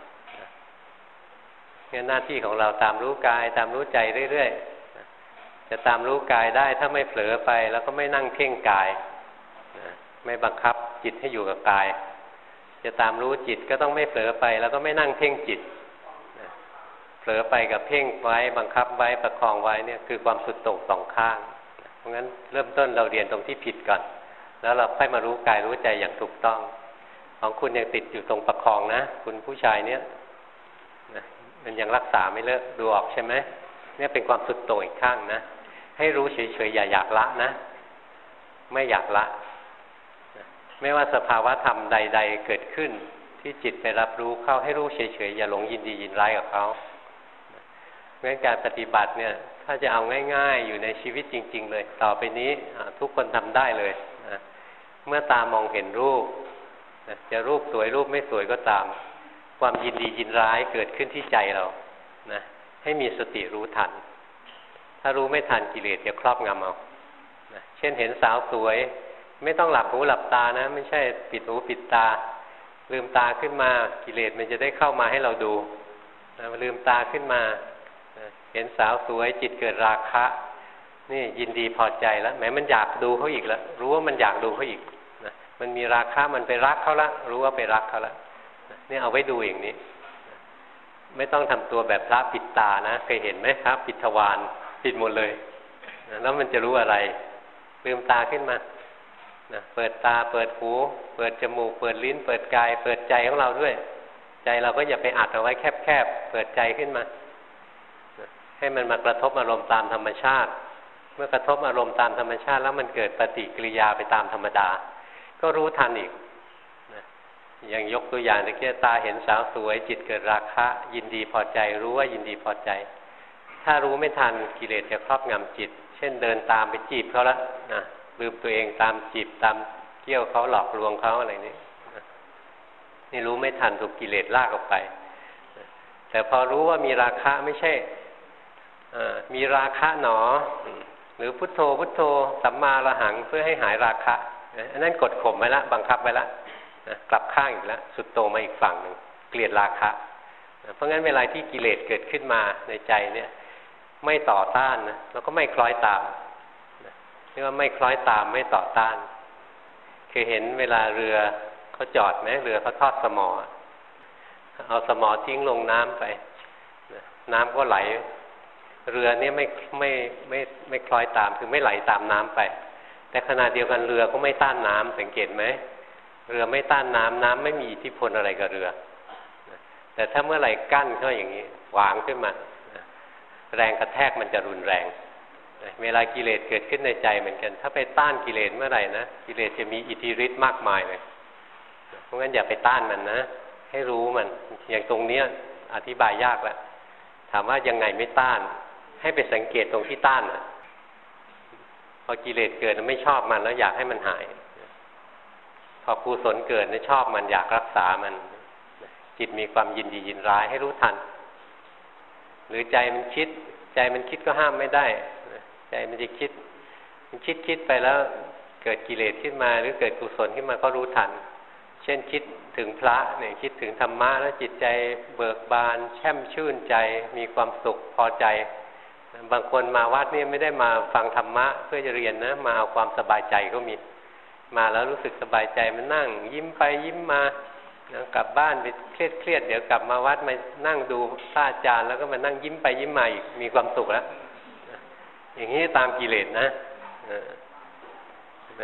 งั้นหน้าที่ของเราตามรู้กายตามรู้ใจเรื่อยๆจะตามรู้กายได้ถ้าไม่เผลอไปแล้วก็ไม่นั่งเพ่งกายไม่บังคับจิตให้อยู่กับกายจะตามรู้จิตก็ต้องไม่เผลอไปแล้วก็ไม่นั่งเพ่งจิตเผลอไปกับเพ่งไว้บังคับไว้ประคองไว้เนี่ยคือความสุดโต่งสองข้างเพราะงั้นเริ่มต้นเราเรียนตรงที่ผิดก่อนแล้วเราค่อยมารู้กายรู้ใจอย่างถูกต้องของคุณยังติดอยู่ตรงประคองนะคุณผู้ชายเนี่ยมันยังรักษาไม่เลิกดูออกใช่ไหมเนี่ยเป็นความสุดโต่งอีกข้างนะให้รู้เฉยๆอย่าอยากละนะไม่อยากละไม่ว่าสภาวะธรรมใดๆเกิดขึ้นที่จิตไปรับรู้เข้าให้รู้เฉยๆอย่าหลงยินดียินร้ายกับเขาเพราะฉะนั้นการปฏิบัติเนี่ยถ้าจะเอาง่ายๆอยู่ในชีวิตจริงๆเลยต่อไปนี้ทุกคนทำได้เลยนะเมื่อตามองเห็นรูปนะจะรูปสวยรูปไม่สวยก็ตามความยินดียินร้ายเกิดขึ้นที่ใจเรานะให้มีสติรู้ทันถ้ารู้ไม่ทันกิเลสจะครอบงำเอานะเช่นเห็นสาวสวยไม่ต้องหลับหูหลับตานะไม่ใช่ปิดหูปิดตาลืมตาขึ้นมากิเลสมันจะได้เข้ามาให้เราดูนะลืมตาขึ้นมาเห็นสาวสวยจิตเกิดราคะนี่ยินดีพอใจแล้วแม้มันอยากดูเขาอีกแล้วรู้ว่ามันอยากดูเขาอีกนะมันมีราคะมันไปรักเขาละรู้ว่าไปรักเขาละนี่เอาไว้ดูอย่างนี้ไม่ต้องทำตัวแบบพระปิดตานะเคยเห็นไหมครับปิดทวารปิดหมดเลยนะแล้วมันจะรู้อะไรลืมตาขึ้นมานะเปิดตาเปิดหูเปิดจมูกเปิดลิ้นเปิดกายเปิดใจของเราด้วยใจเราก็อย่าไปอัดเอาไว้แคบๆเปิดใจขึ้นมาให้มันมากระทบอารมณ์ตามธรรมชาติเมื่อกระทบอารมณ์ตามธรรมชาติแล้วมันเกิดปฏิกิริยาไปตามธรรมดาก็รู้ทันอีกนะอย่างยกตัวอย่างตะเกียตาเห็นสาวสวยจิตเกิดราคะยินดีพอใจรู้ว่ายินดีพอใจถ้ารู้ไม่ทันกิเลสจะครอบงำจิตเช่นเดินตามไปจีบเขาแล้วนะลืมตัวเองตามจีบตามเกี่ยวเขาหลอกลวงเขาอะไรนี้นะนี่รู้ไม่ทันถูกกิเลสลากออกไปนะแต่พอรู้ว่ามีราคะไม่ใช่มีราคะหนอหรือพุทโธพุทโธสัมมาระหังเพื่อให้หายราคะอันนั้นกดข่มไว้ละบังคับไว้ละกลับข้างอีกแล้วสุดโต่งมาอีกฝั่งหนึ่งเกลียดราคะเพราะงั้นเวลาที่กิเลสเกิดขึ้นมาในใจเนี่ยไม่ต่อต้านนะแล้วก็ไม่คล้อยตามเรียกว่าไม่คล้อยตามไม่ต่อต้านเคยเห็นเวลาเรือเขาจอดไหมเรือเขาทอดสมอเอาสมอทิ้งลงน้ำไปน้ำก็ไหลเรือเนี่ยไม่ไม่ไม่ไม่คล้อยตามคือไม่ไหลตามน้ำไปแต่ขณะเดียวกันเรือก็ไม่ต้านน้ำสังเกตไหมเรือไม่ต้านน้ำน้ำไม่มีอิทธิพลอะไรกับเรือแต่ถ้าเมื่อไหร่กั้นเข้าอย่างนี้วางขึ้นมาแรงกระแทกมันจะรุนแรงเวลากิเลสเกิดขึ้นในใจเหมือนกันถ้าไปต้านกิเลสเมื่อไหร่นะกิเลสจะมีอิทธิฤทธิ์มากมายเลยเพราะงั้นอย่าไปต้านมันนะให้รู้มันอย่างตรงเนี้ยอธิบายยากแล้วถามว่ายังไงไม่ต้านให้ไปสังเกตตรงที่ต้านอ่ะพอกิเลสเกิดไม่ชอบมันแล้วอยากให้มันหายพอกุศลเกิดไม่ชอบมันอยากรักษามันจิตมีความยินดียินร้ายให้รู้ทันหรือใจมันคิดใจมันคิดก็ห้ามไม่ได้ใจมันจะคิดมันคิดคิดไปแล้วเกิดกิเลสขึ้นมาหรือเกิดกุศลขึ้นมาก็รู้ทันเช่นคิดถึงพระเนี่ยคิดถึงธรรมะแล้วจิตใจเบิกบานแช่มชื่นใจมีความสุขพอใจบางคนมาวัดนี่ไม่ได้มาฟังธรรมะเพื่อจะเรียนนะมาเอาความสบายใจก็มีมาแล้วรู้สึกสบายใจมันนั่งยิ้มไปยิ้มมาแล้วกลับบ้านไปเครียดเครียดเดี๋ยวกลับมาวัดมานั่งดูพระอาจารย์แล้วก็มานั่งยิ้มไปยิ้มมาอีกมีความสุขแล้วอย่างนี้ตามกิเลสนะ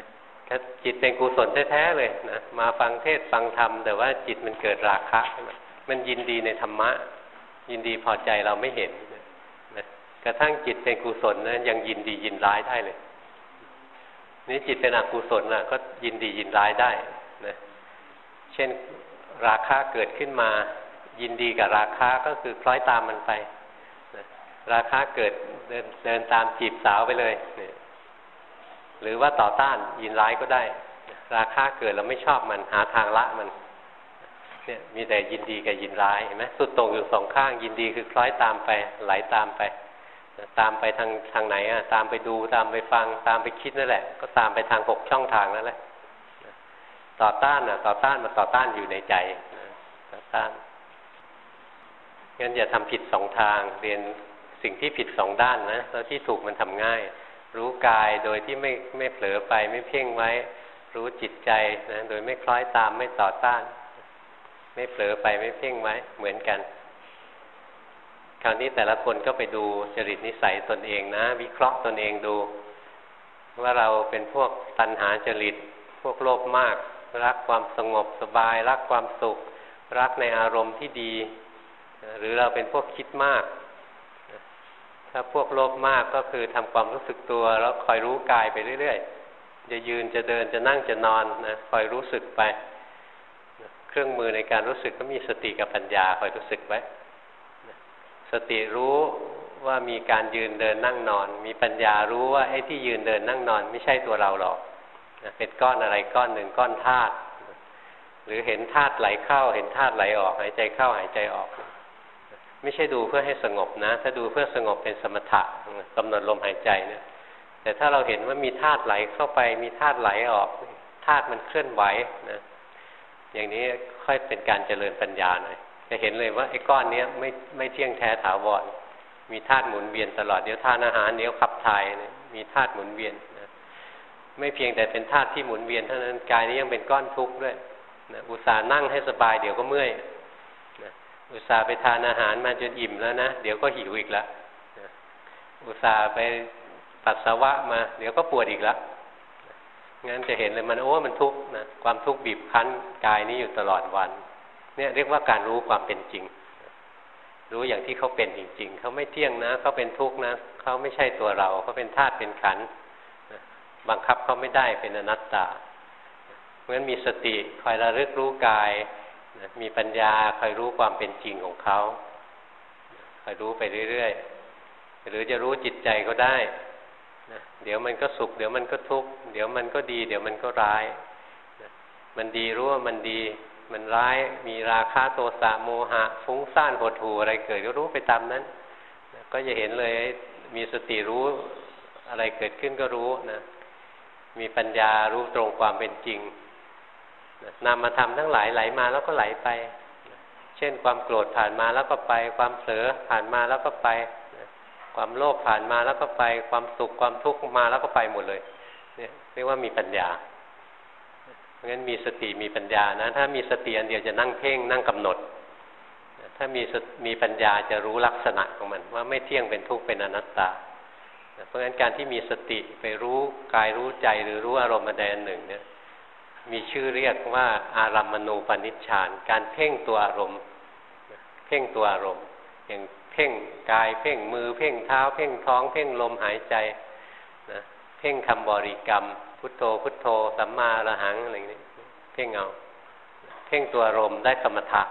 จิตเป็นกุศลแท้ๆเลยนะมาฟังเทศฟังธรรมแต่ว่าจิตมันเกิดราคะขึ้นมามันยินดีในธรรมะยินดีพอใจเราไม่เห็นนะกระทั่งจิตเป็นกุศลนะยังยินดียินร้ายได้เลยนี่จิตเป็นอกุศลนะก็ยินดียินร้ายได้นะเช่นราคะเกิดขึ้นมายินดีกับราคะก็คือคล้อยตามมันไปนะราคะเกิดเดินเดินตามจีบสาวไปเลยนะหรือว่าต่อต้านยินร้ายก็ได้ราคะเกิดเราไม่ชอบมันหาทางละมันเนี่ยมีแต่ยินดีกับยินร้ายเห็นไหมสุดโต่งอยู่สองข้างยินดีคือคล้อยตามไปไหลตามไปตามไปทางทางไหนอ่ะตามไปดูตามไปฟังตามไปคิดนั่นแหละก็ตามไปทางหกช่องทางนั่นแหละต่อต้านอ่ะต่อต้านมาต่อต้านอยู่ในใจต่อต้านงั้นอย่าทำผิดสองทางเรียนสิ่งที่ผิดสองด้านนะแล้วที่ถูกมันทำง่ายรู้กายโดยที่ไม่ไม่เผลอไปไม่เพ่งไว้รู้จิตใจนะโดยไม่คล้อยตามไม่ต่อต้านไม่เผลอไปไม่เพ่งไว้เหมือนกันคราวนี้แต่ละคนก็ไปดูจริตนิสัยตนเองนะวิเคราะห์ตนเองดูว่าเราเป็นพวกตัณหาจริตพวกโลภมากรักความสงบสบายรักความสุขรักในอารมณ์ที่ดีหรือเราเป็นพวกคิดมากถ้าพวกโลภมากก็คือทำความรู้สึกตัวแล้วคอยรู้กายไปเรื่อยๆจะยืนจะเดินจะนั่งจะนอนนะคอยรู้สึกไปเครื่องมือในการรู้สึกก็มีสติกับปัญญาคอยรู้สึกไว้สติรู้ว่ามีการยืนเดินนั่งนอนมีปัญญารู้ว่าไอ้ที่ยืนเดินนั่งนอนไม่ใช่ตัวเราหรอกเป็นก้อนอะไรก้อนหนึ่งก้อนธาตุหรือเห็นธาตุไหลเข้าเห็นธาตุไหลออกหายใจเข้าหายใจออกไม่ใช่ดูเพื่อให้สงบนะถ้าดูเพื่อสงบเป็นสมถะกำหนดลมหายใจเนี่ยแต่ถ้าเราเห็นว่ามีธาตุไหลเข้าไปมีธาตุไหลออกธาตุมันเคลื่อนไหวนะอย่างนี้ค่อยเป็นการเจริญปัญญาหน่อยจะเห็นเลยว่าไอ้ก้อนนี้ไม่ไม่เที่ยงแท้ถาวรมีธาตุหมุนเวียนตลอดเดี๋ยวทานอาหารเดี๋ยวขับถ่ายเนี่ยมีธาตุหมุนเวียนนะไม่เพียงแต่เป็นธาตุที่หมุนเวียนเท่านั้นกายนี้ยังเป็นก้อนทุกข์ด้วยนะอุตส่าห์นั่งให้สบายเดี๋ยวก็เมื่อยนะอุตส่าห์ไปทานอาหารมาจนอิ่มแล้วนะเดี๋ยวก็หิวอีกแล้วนะอุตส่าห์ไปปัสสาวะมาเดี๋ยวก็ปวดอีกแล้วงั้นจะเห็นเลยมันโอ้มันทุกข์นะความทุกข์บีบคั้นกายนี้อยู่ตลอดวันเนี่ยเรียกว่าการรู้ความเป็นจริงรู้อย่างที่เขาเป็นจริงๆเขาไม่เที่ยงนะเขาเป็นทุกข์นะเขาไม่ใช่ตัวเราเขาเป็นธาตุเป็นขันธ์บังคับเขาไม่ได้เป็นอนัตตาเพราะฉะนั้นมีสติคอยระลึกรู้กายมีปัญญาคอยรู้ความเป็นจริงของเขาคอยรู้ไปเรื่อยๆหรือจะรู้จิตใจก็ได้นะเดี๋ยวมันก็สุขเดี๋ยวมันก็ทุกข์เดี๋ยวมันก็ดีเดี๋ยวมันก็ร้ายนะมันดีรู้ว่ามันดีมันร้ายมีราคะโทสะโมหะฟุ้งซ่านหดหู่อะไรเกิดก็รู้ไปตามนั้นนะก็จะเห็นเลยมีสติรู้อะไรเกิดขึ้นก็รู้นะมีปัญญารู้ตรงความเป็นจริงนะนามธรรมทั้งหลายไหลมาแล้วก็ไหลไปนะเช่นความโกรธผ่านมาแล้วก็ไปความเผลอผ่านมาแล้วก็ไปนะความโลภผ่านมาแล้วก็ไปความสุขความทุกข์มาแล้วก็ไปหมดเลยเนี่ยเรียกว่ามีปัญญาเพราะงั้นมีสติมีปัญญานะถ้ามีสติอันเดียวจะนั่งเพ่งนั่งกำหนดถ้ามีมีปัญญาจะรู้ลักษณะของมันว่าไม่เที่ยงเป็นทุกข์เป็นอนัตตาเพราะงั้นการที่มีสติไปรู้กายรู้ใจหรือรู้อารมณ์ใดอันหนึ่งเนี่ยมีชื่อเรียกว่าอารัมมณูปนิชฌานการเพ่งตัวอารมณ์เพ่งตัวอารมณ์อย่างเพ่งกายเพ่งมือเพ่งเท้าเพ่งท้องเพ่งลมหายใจนะเพ่งคำบริกรรมพุทโธพุทโธสัมมาอรหังอะไรอย่างนี้เพ่งเอาเพ่งตัวอารมณ์ได้สมถะ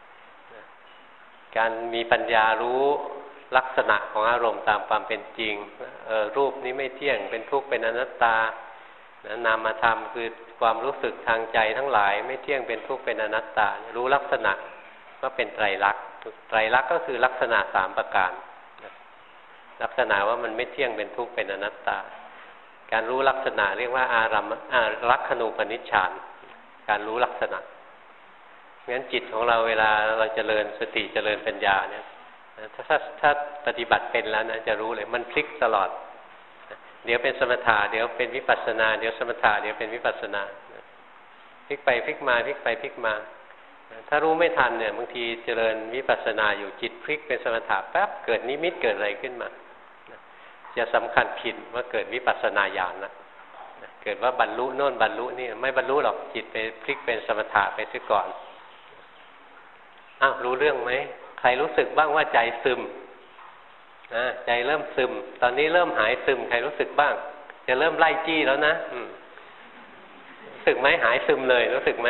การมีปัญญารู้ลักษณะของอารมณ์ตามความเป็นจริงเออรูปนี้ไม่เที่ยงเป็นทุกข์เป็นอนัตตานามธรรมคือความรู้สึกทางใจทั้งหลายไม่เที่ยงเป็นทุกข์เป็นอนัตตารู้ลักษณะก็เป็นไตรลักษณ์ไตรลักษณ์ก็คือลักษณะสามประการลักษณะว่ามันไม่เที่ยงเป็นทุกข์เป็นอนัตตาการรู้ลักษณะเรียกว่าอารัมอาลักขณูปนิชฌานการรู้ลักษณะงั้นจิตของเราเวลาเราเจริญสติเจริญปัญญาเนี่ยถ้าถ้าปฏิบัติเป็นแล้วนะจะรู้เลยมันพลิกตลอดเดี๋ยวเป็นสมถะเดี๋ยวเป็นวิปัสสนาเดี๋ยวสมถะเดี๋ยวเป็นวิปัสสนาพลิกไปพลิกมาพลิกไปพลิกมาถ้ารู้ไม่ทันเนี่ยบางทีเจริญวิปัสสนาอยู่จิตพลิกเป็นสมถะแป๊บเกิดนิมิตเกิดอะไรขึ้นมาจะสำคัญผิดว่าเกิดวิปัสสนาญาณนะเกิดว่าบรรลุโน่นบรรลุนี่ไม่บรรลุหรอกจิตไปพลิกเป็นสมถะไปซะก่อนอ้าวรู้เรื่องไหมใครรู้สึกบ้างว่าใจซึมนะใจเริ่มซึมตอนนี้เริ่มหายซึมใครรู้สึกบ้างจะเริ่มไล่จี้แล้วนะรู้สึกไหมหายซึมเลยรู้สึกไหม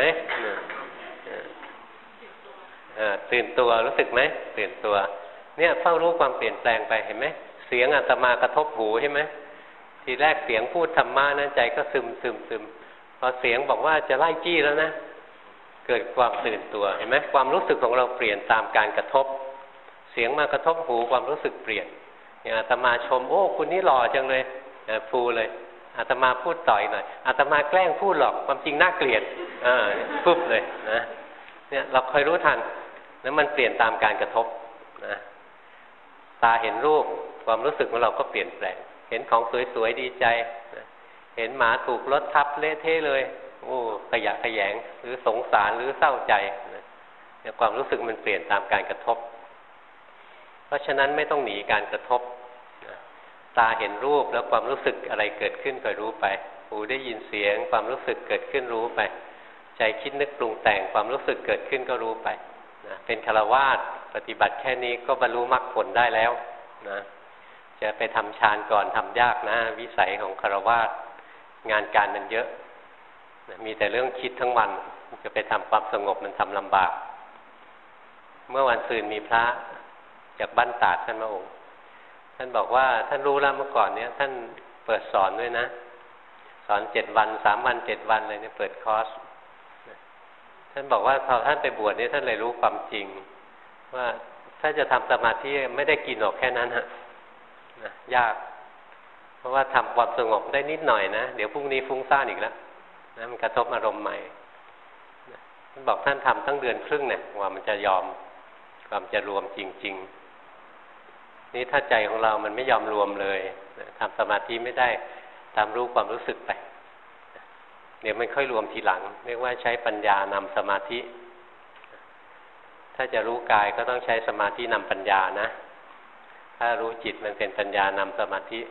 ตื่นตัวรู้สึกไหมตื่นตัวเนี่ยเฝ้ารู้ความเปลี่ยนแปลงไปเห็นไหมเสียงอาตมากระทบหูใช่ไหมทีแรกเสียงพูดธรรมะนะใจก็ซึมซึมซึมพอเสียงบอกว่าจะไล่จี้แล้วนะเกิดความตื่นตัวเห็นไหมความรู้สึกของเราเปลี่ยนตามการกระทบเสียงมากระทบหูความรู้สึกเปลี่ยนอย่างอาตมาชมโอ้คุณนี่หล่อจังเลยฟูเลยอาตมาพูดต่อยหน่อยอาตมาแกล้งพูดหรอกความจริงน่าเกลียดอ่าปุ๊บเลยนะเนี่ยเราคอยรู้ทันแล้วมันเปลี่ยนตามการกระทบนะตาเห็นรูปความรู้สึกของเราก็เปลี่ยนแปลงเห็นของสวยๆดีใจนะเห็นหมาถูกรถทับเละเทะเลยโอ้ขยะแขยงหรือสงสารหรือเศร้าใจนะเนี่ยความรู้สึกมันเปลี่ยนตามการกระทบเพราะฉะนั้นไม่ต้องหนีการกระทบนะตาเห็นรูปแล้วความรู้สึกอะไรเกิดขึ้นก็รู้ไปหูได้ยินเสียงความรู้สึกเกิดขึ้นรู้ไปใจคิดนึกปรุงแต่งความรู้สึกเกิดขึ้นก็รู้ไปนะเป็นฆราวาสปฏิบัติแค่นี้ก็บรรลุมรรคผลได้แล้วนะจะไปทำฌานก่อนทำยากนะวิสัยของฆราวาสงานการมันเยอะนะมีแต่เรื่องคิดทั้งวันจะไปทำความสงบมันทำลำบากเมื่อวันซืนมีพระจากบ้านตาดท่านมาองค์ท่านบอกว่าท่านรู้แล้วเมื่อก่อนเนี้ยท่านเปิดสอนด้วยนะสอนเจ็ดวันสามวันเจ็ดวันเลยเนี่ยเปิดคอร์สท่านบอกว่าพอท่านไปบวชเนี่ยท่านเลยรู้ความจริงว่าถ้าจะทำสมาธิไม่ได้กินหรอกแค่นั้นฮะนะยากเพราะว่าทำความสงบได้นิดหน่อยนะเดี๋ยวพรุ่งนี้ฟุ้งซ่านอีกแล้วนะมันกระทบอารมณ์ใหม่ท่านบอกท่านทำตั้งเดือนครึ่งเนี่ยว่ามันจะยอมความจะรวมจริงๆนี่ถ้าใจของเรามันไม่ยอมรวมเลยนะทำสมาธิไม่ได้ตามรู้ความรู้สึกไปเดี๋ยวมันค่อยรวมทีหลังเรียกว่าใช้ปัญญานำสมาธิถ้าจะรู้กายก็ต้องใช้สมาธินำปัญญานะถ้ารู้จิตมันเป็นปัญญานำสมาธิ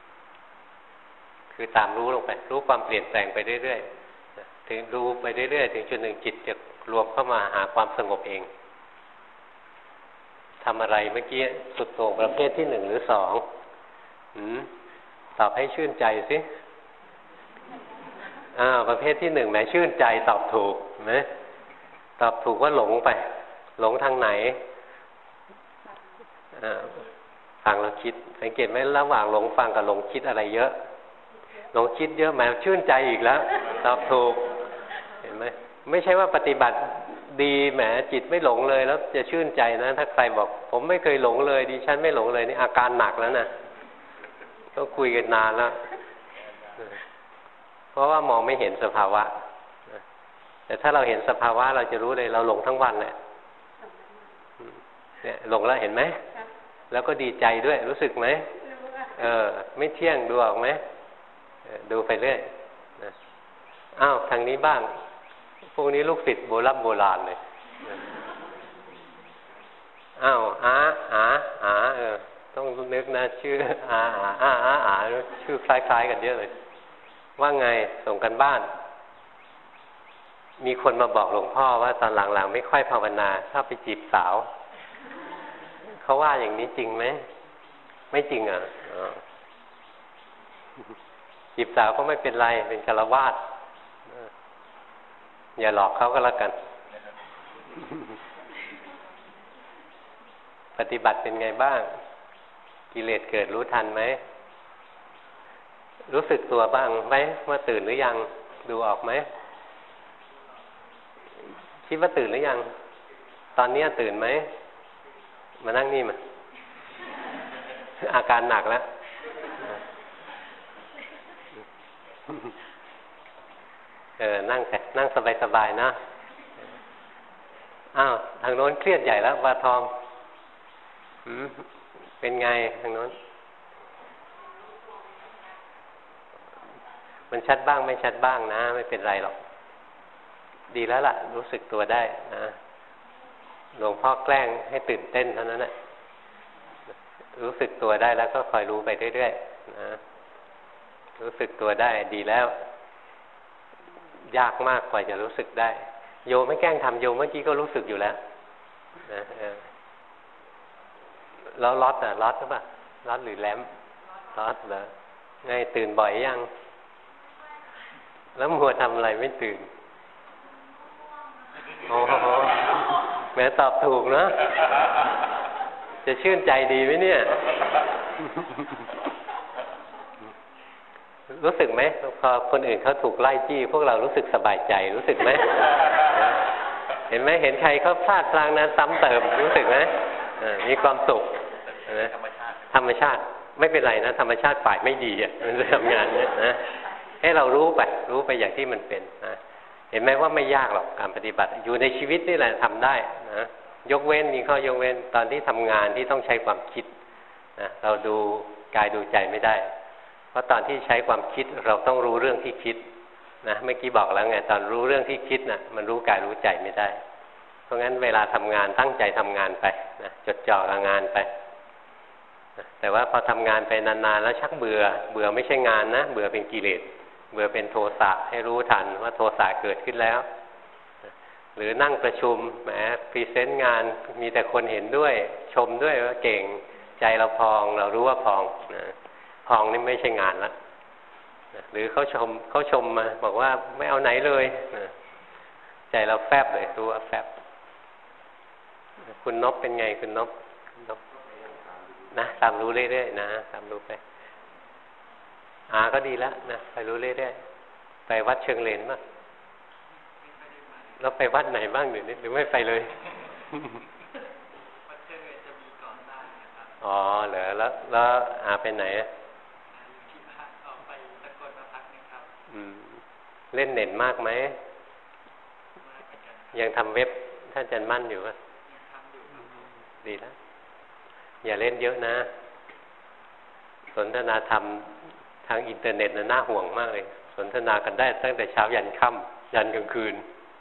คือตามรู้ลงไปรู้ความเปลี่ยนแปลงไปเรื่อยๆถึงดูไปเรื่อยๆถึงจุดหนึ่งจิตจะรวมเข้ามาหาความสงบเองทำอะไรเมื่อกี้สุดโต่งประเภทที่หนึ่งหรือสองหืมตอบให้ชื่นใจสิอ่าประเภทที่หนึ่งไหนชื่นใจตอบถูกไหมตอบถูกว่าหลงไปหลงทางไหนอ่าฟังเราคิดสังเกตไหมระหว่างหลงฟังกับหลงคิดอะไรเยอะหลงคิดเยอะแหมชื่นใจอีกแล้วตอบถูกเห็นไหมไม่ใช่ว่าปฏิบัติดีแหมจิตไม่หลงเลยแล้วจะชื่นใจนะถ้าใครบอกผมไม่เคยหลงเลยดิฉันไม่หลงเลยนี่อาการหนักแล้วนะต้องคุยกันนานแล้วเพราะว่ามองไม่เห็นสภาวะแต่ถ้าเราเห็นสภาวะเราจะรู้เลยเราหลงทั้งวันแหละเนี่ยหลงแล้วเห็นไหมแล้วก็ดีใจด้วยรู้สึกไหมเออไม่เที่ยงดูออกไหมดูไปเรื่อยอ้าวทางนี้บ้างพวกนี้ลูกศิษย์โบราณโบราณเลยอ้าวอาอาอาเออต้องนึกนะชื่ออาอาอาอาอาชื่อคล้ายๆกันเยอะเลยว่าไงส่งกันบ้านมีคนมาบอกหลวงพ่อว่าตอนหลังๆไม่ค่อยภาวนาชอบไปจีบสาวเขาว่าอย่างนี้จริงไหมไม่จริงอ่ะจีบสาวก็ไม่เป็นไรเป็นฆราวาสอย่าหลอกเขาก็แล้วกันปฏิบัติเป็นไงบ้างกิเลสเกิดรู้ทันไหมรู้สึกตัวบ้างไหมว่าตื่นหรือยังดูออกไหมคิดว่าตื่นหรือยังตอนนี้ตื่นไหมมานั่งนี่มาอาการหนักแล้วเออนั่งแต่นั่งสบายๆนะอ้าวทางโน้นเครียดใหญ่แล้ววาทองหืมเป็นไงทางโน้นมันชัดบ้างไม่ชัดบ้างนะไม่เป็นไรหรอกดีแล้วล่ะรู้สึกตัวได้นะหลวงพ่อแกล้งให้ตื่นเต้นเท่านั้นแหละรู้สึกตัวได้แล้วก็คอยรู้ไปเรื่อยๆนะรู้สึกตัวได้ดีแล้วยากมากกว่าจะรู้สึกได้โยไม่แกล้งทำโยเมื่อกี้ก็รู้สึกอยู่แล้วนะแล้วล็อตอ่ะล็อตหรือเปล่าล็อตหรือแลมล็อตเหรอไงตื่นบ่อยยังแล้วมัวทำอะไรไม่ตื่นโอ้โหแม้ตอบถูกเนอะจะชื่นใจดีไหมเนี่ยรู้สึกไหมพอคนอื่นเขาถูกไล่จี้พวกเรารู้สึกสบายใจรู้สึกไหมเห็นไหมเห็นใครเขาพลาดพลั้งนั้นซ้ำเติมรู้สึกไหมมีความสุขนะธรรมชาติไม่เป็นไรนะธรรมชาติฝ่ายไม่ดีอ่ะมันจะทำงานเนี้ยนะให้เรารู้ไปรู้ไปอย่างที่มันเป็นนะเห็นไหมว่าไม่ยากหรอกการปฏิบัติอยู่ในชีวิตนี่แหละทำได้นะยกเว้นมีข้อยกเว้นตอนที่ทำงานที่ต้องใช้ความคิดนะเราดูกายดูใจไม่ได้เพราะตอนที่ใช้ความคิดเราต้องรู้เรื่องที่คิดนะเมื่อกี้บอกแล้วไงตอนรู้เรื่องที่คิดน่ะมันรู้กายรู้ใจไม่ได้เพราะงั้นเวลาทำงานตั้งใจทำงานไปนะจดจ่อกับงานไปนะแต่ว่าพอทำงานไปนานๆแล้วชักเบื่อเบื่อไม่ใช่งานนะเบื่อเป็นกิเลสเบื่อเป็นโทสะให้รู้ทันว่าโทสะเกิดขึ้นแล้วหรือนั่งประชุมแหมพรีเซนต์งานมีแต่คนเห็นด้วยชมด้วยว่าเก่งใจเราพองเรารู้ว่าพองนะพองนี่ไม่ใช่งานละหรือเขาชมเขาชมมาบอกว่าไม่เอาไหนเลยนะใจเราแฟบเลยรู้ว่าแฟบคุณนพเป็นไงคุณนพนพนะตามรู้เรื่อยๆนะตามรู้ไปอ่าก็ดีแล้วนะไปรู้เรื่อยๆไปวัดเชิงเลนมั้งแล้วไปวัดไหนบ้างเดี๋ยวนี้หรือไม่ไปเลยวัดเชิงเลนจะมีก่อนได้นะครับอ๋อเหรอแล้วแล้วอาไปไหนอ่ะที่พักออกไปตะโกนมาพักนึงครับอืมเล่นเน็ตมากไหมยังทำเว็บท่านอาจารย์มั่นอยู่ป่ะยังทำอยู่ครับดีแล้วอย่าเล่นเยอะนะสนทนาธรรมทางอินเทอร์เน็ตน่ะน่าห่วงมากเลยสนทนากันได้ตั้งแต่เช้ายันค่ำยันกลางคืน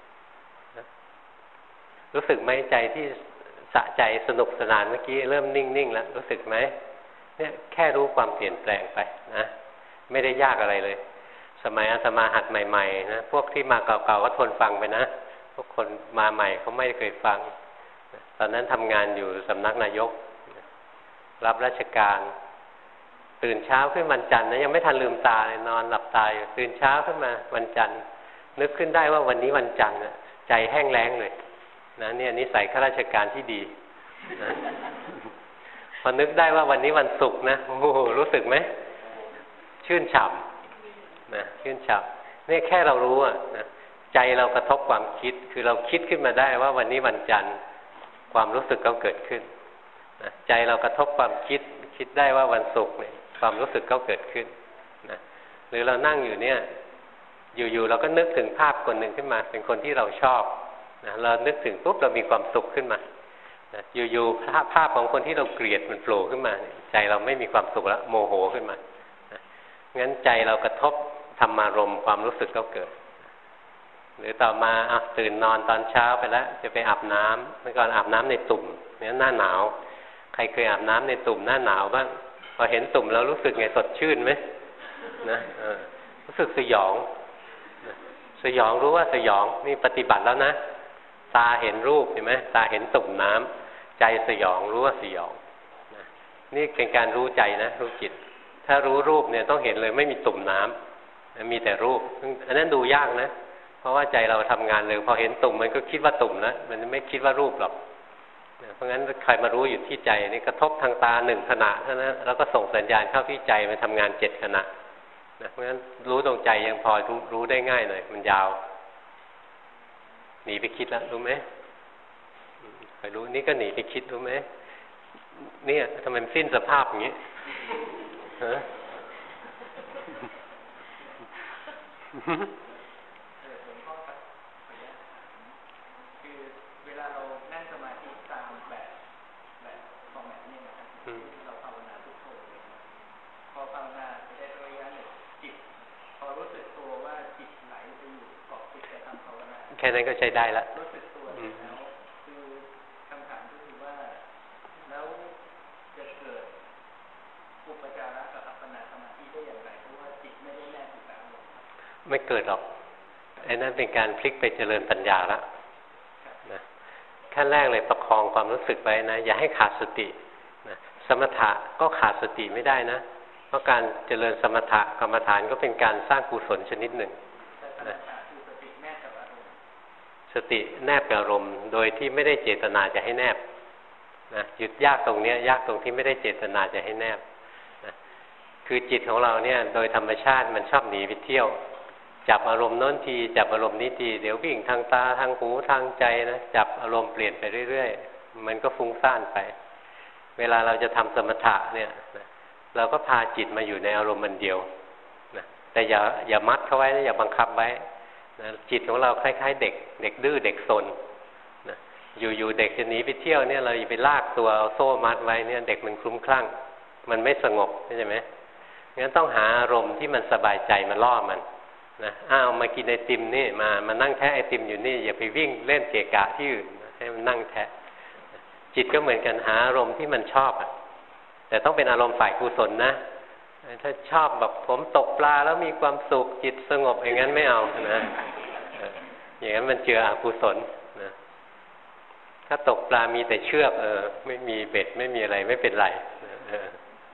รู้สึกไหมใจที่สะใจสนุกสนานเมื่อกี้เริ่มนิ่งๆแล้วรู้สึกไหมเนี่ยแค่รู้ความเปลี่ยนแปลงไปนะไม่ได้ยากอะไรเลยสมัยอาตมาหัดใหม่ๆนะพวกที่มาเก่าๆก็ทนฟังไปนะพวกคนมาใหม่เขาไม่เคยฟังตอนนั้นทำงานอยู่สำนักนายกรับราชการตื่นเช้าขึ้นวันจันทร์นะยังไม่ทันลืมตาเลยนอนหลับตาอยู่ตื่นเช้าขึ้นมาวันจันทร์นึกขึ้นได้ว่าวันนี้วันจันทร์ใจแห้งแล้งเลยนะเนี่ยนิสัยข้าราชการที่ดีนะพอนึกได้ว่าวันนี้วันศุกร์นะโอ้โหรู้สึกไหมชื่นฉ่ำนะชื่นฉ่ำเนี่ยแค่เรารู้อ่ะนะใจเรากระทบความคิดคือเราคิดขึ้นมาได้ว่าวันนี้วันจันทร์ความรู้สึกก็เกิดขึ้นนะใจเรากระทบความคิดคิดได้ว่าวันศุกร์เนี่ยความรู้สึกก็เกิดขึ้นนะหรือเรานั่งอยู่เนี่ยอยู่ๆเราก็นึกถึงภาพคนหนึ่งขึ้นมาเป็นคนที่เราชอบนะเรานึกถึงปุ๊บเรามีความสุขขึ้นมานะอยู่ๆภาพภาพของคนที่เราเกลียดมันโผล่ขึ้นมาใจเราไม่มีความสุขแล้วโมโหขึ้นมานะงั้นใจเรากระทบธรรมารมณ์ความรู้สึกก็เกิดหรือต่อมาอ่ะตื่นนอนตอนเช้าไปแล้วจะไปอาบน้ำเมื่อก่อนอาบน้ำในตุ่มเนี่ยหน้าหนาวใครเคยอาบน้ำในตุ่มหน้าหนาวบ้างพอเห็นตุ่มแล้วรู้สึกไงสดชื่นไหมนะรู้สึกสยองสยองรู้ว่าสยองนี่ปฏิบัติแล้วนะตาเห็นรูปเห็นไหมตาเห็นตุ่มน้ำใจสยองรู้ว่าสยองนะนี่เป็นการรู้ใจนะรู้จิตถ้ารู้รูปเนี่ยต้องเห็นเลยไม่มีตุ่มน้ำมีแต่รูปอันนั้นดูยากนะเพราะว่าใจเราทำงานเลยพอเห็นตุ่มมันก็คิดว่าตุ่มแล้วมันไม่คิดว่ารูปหรอกเพราะงั้นใครมารู้อยู่ที่ใจนี่กระทบทางตาหนึ่งขณะเท่านั้นแล้วก็ส่งสัญญาณเข้าที่ใจมันทำงานเจ็ดขณะนะเพราะงั้นรู้ตรงใจยังพอรู้รู้ได้ง่ายหน่อยมันยาวหนีไปคิดแล้วรู้ไหมใครรู้นี่ก็หนีไปคิดรู้ไหมเนี่ยทำไมมันสิ้นสภาพอย่างนี้ฮะคือเวลาเรานั่งสมาธิตามแบบแบบฟอร์แมตนี่นะครับเราภาวนาพุทโธเลยพอภาวนาไปได้ระยะหนึ่งจิตพอรู้สึกตัวว่าจิตไหลไปอยู่เกาะจิตจะทำภาวนาแค่นั้นก็ใช้ได้แล้วรู้สึกตัวแล้วคือคำถามก็คือว่าแล้วจะเกิดอุปจาระกับอัปปนาสมาธิได้อย่างไรเพราะว่าจิตไม่ได้แนบอยู่กับอารมณ์ไม่เกิดหรอกไอ้นั่นเป็นการพลิกไปเจริญปัญญาละนะขั้นแรกเลยประคองความรู้สึกไว้นะอย่าให้ขาดสตินะสมถะก็ขาดสติไม่ได้นะเพราะการเจริญสมถะกรรมฐานก็เป็นการสร้างกุศลชนิดหนึ่งนะสติแนบกับอารมณ์โดยที่ไม่ได้เจตนาจะให้แนบนะหยุดยากตรงนี้ยากตรงที่ไม่ได้เจตนาจะให้แนบนะคือจิตของเราเนี่ยโดยธรรมชาติมันชอบหนีไปเที่ยวจับอารมณ์โน้นทีจับอารมณ์นี้ทีเดี๋ยววิ่งทางตาทางหูทางใจนะจับอารมณ์เปลี่ยนไปเรื่อยๆมันก็ฟุ้งซ่านไปเวลาเราจะทำสมถะเนี่ยนะเราก็พาจิตมาอยู่ในอารมณ์มันเดียวนะแต่อย่าอย่ามัดเข้าไว้นะอย่าบังคับไว้นะจิตของเราคล้ายๆเด็กเด็กดื้อเด็กซนนะอยู่ๆเด็กจะหนีไปเที่ยวเนี่ยเราอย่าไปลากตัวเอาโซ่มัดไว้เนี่ยเด็กมันคลุ้มคลั่งมันไม่สงบใช่ไหมงั้นต้องหาอารมณ์ที่มันสบายใจมาล่อมันนะอ้าวมากินไอติมนี่มามานั่งแทะไอติมอยู่นี่อย่าไปวิ่งเล่นเกะกะที่อื่นให้มันนั่งแทะจิตก็เหมือนกันหาอารมณ์ที่มันชอบอ่ะแต่ต้องเป็นอารมณ์ฝ่ายกุศลนะถ้าชอบแบบผมตกปลาแล้วมีความสุขจิตสงบอย่างนั้นไม่เอานะอย่างนั้นมันเจืออกุศลนะถ้าตกปลามีแต่เชือกเออไม่มีเบ็ดไม่มีอะไรไม่เป็นไรเออ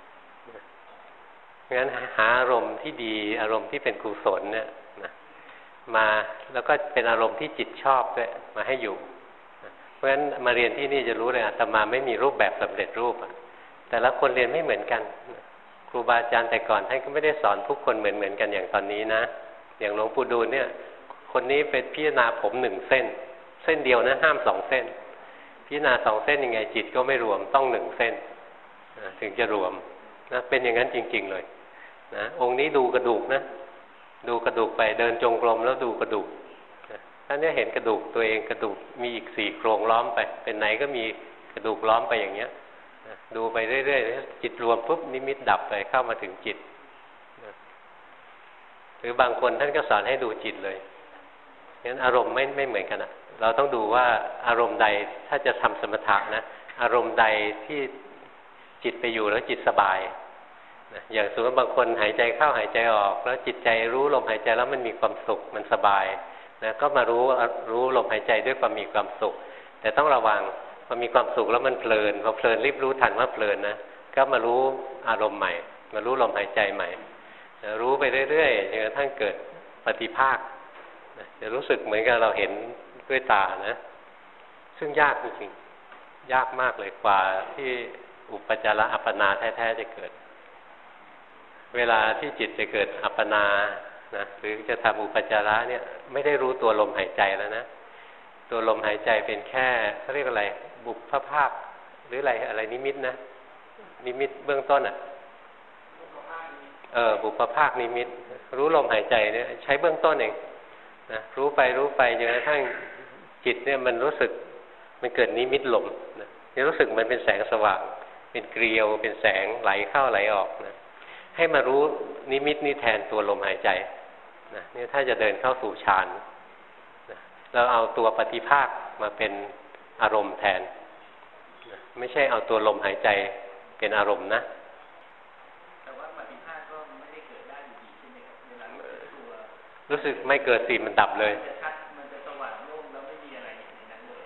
งั้นหาอารมณ์ที่ดีอารมณ์ที่เป็นกุศลเนี่ยนะมาแล้วก็เป็นอารมณ์ที่จิตชอบด้วยมาให้อยู่นะเพราะฉะนั้นมาเรียนที่นี่จะรู้เลยอาตมาไม่มีรูปแบบสำเร็จรูปอะแต่ละคนเรียนไม่เหมือนกันครูบาอาจารย์แต่ก่อนท่านก็ไม่ได้สอนทุกคนเหมือนเหมือนกันอย่างตอนนี้นะอย่างหลวงปู่ดูลเนี่ยคนนี้เป็นพิจารณาผมหนึ่งเส้นเส้นเดียวนะห้ามสองเส้นพิจารณาสองเส้นยังไงจิตก็ไม่รวมต้องหนึ่งเส้นนะถึงจะรวมนะเป็นอย่างนั้นจริงๆเลยนะองค์นี้ดูกระดูกนะดูกระดูกไปเดินจงกรมแล้วดูกระดูกนะท่านเนี่ยเห็นกระดูกตัวเองกระดูกมีอีกสี่โครงล้อมไปเป็นไหนก็มีกระดูกล้อมไปอย่างเงี้ยนะดูไปเรื่อยๆจิตรวมปุ๊บนิมิตดับไปเข้ามาถึงจิตนะหรือบางคนท่านก็สอนให้ดูจิตเลยงั้นอารมณ์ไม่ไม่เหมือนกันอะเราต้องดูว่าอารมณ์ใดถ้าจะทำสมถะนะอารมณ์ใดที่จิตไปอยู่แล้วจิตสบายนะอย่างสมมติบางคนหายใจเข้าหายใจออกแล้วจิตใจรู้ลมหายใจแล้วมันมีความสุขมันสบายนะก็มารู้รู้ลมหายใจด้วยความมีความสุขแต่ต้องระวังพอมีความสุขแล้วมันเพลินพอเพลินรีบรู้ทันว่าเพลินนะก็มารู้อารมณ์ใหม่มารู้ลมหายใจใหม่นะรู้ไปเรื่อยๆจนกระทั่งเกิดปฏิภาคนะจะรู้สึกเหมือนกับเราเห็นด้วยตานะซึ่งยากจริงๆยากมากเลยกว่าที่อุปจาระอัปปนาแท้ๆจะเกิดเวลาที่จิตจะเกิดอัปปนานะหรือจะทำอุปจาระเนี่ยไม่ได้รู้ตัวลมหายใจแล้วนะตัวลมหายใจเป็นแค่เขาเรียกอะไรบุพภาคหรืออะไรอะไรนิมิตนะนิมิตเบื้องต้นอ่ะเออบุพภาคนิมิตรู้ลมหายใจเนี่ยใช้เบื้องต้นเองนะรู้ไปรู้ไปจนกระทั่งจิตเนี่ยมันรู้สึกมันเกิดนิมิตลมนะจะรู้สึกมันเป็นแสงสว่างเป็นเกลียวเป็นแสงไหลเข้าไหลออกนะให้มารู้นิมิตนี้แทนตัวลมหายใจนะนี่ถ้าจะเดินเข้าสู่ฌานนะเราเอาตัวปฏิภาคมาเป็นอารมณ์แทนนะไม่ใช่เอาตัวลมหายใจเป็นอารมณ์นะแต่ว่าปฏิภาคก็ไม่ได้เกิดได้อยู่ดีใช่ไหมครับเวลาตัวรู้สึกไม่เกิดสิมันดับเลยมันจะสว่างโล่งแล้วไม่มีอะไรในนั้นเลย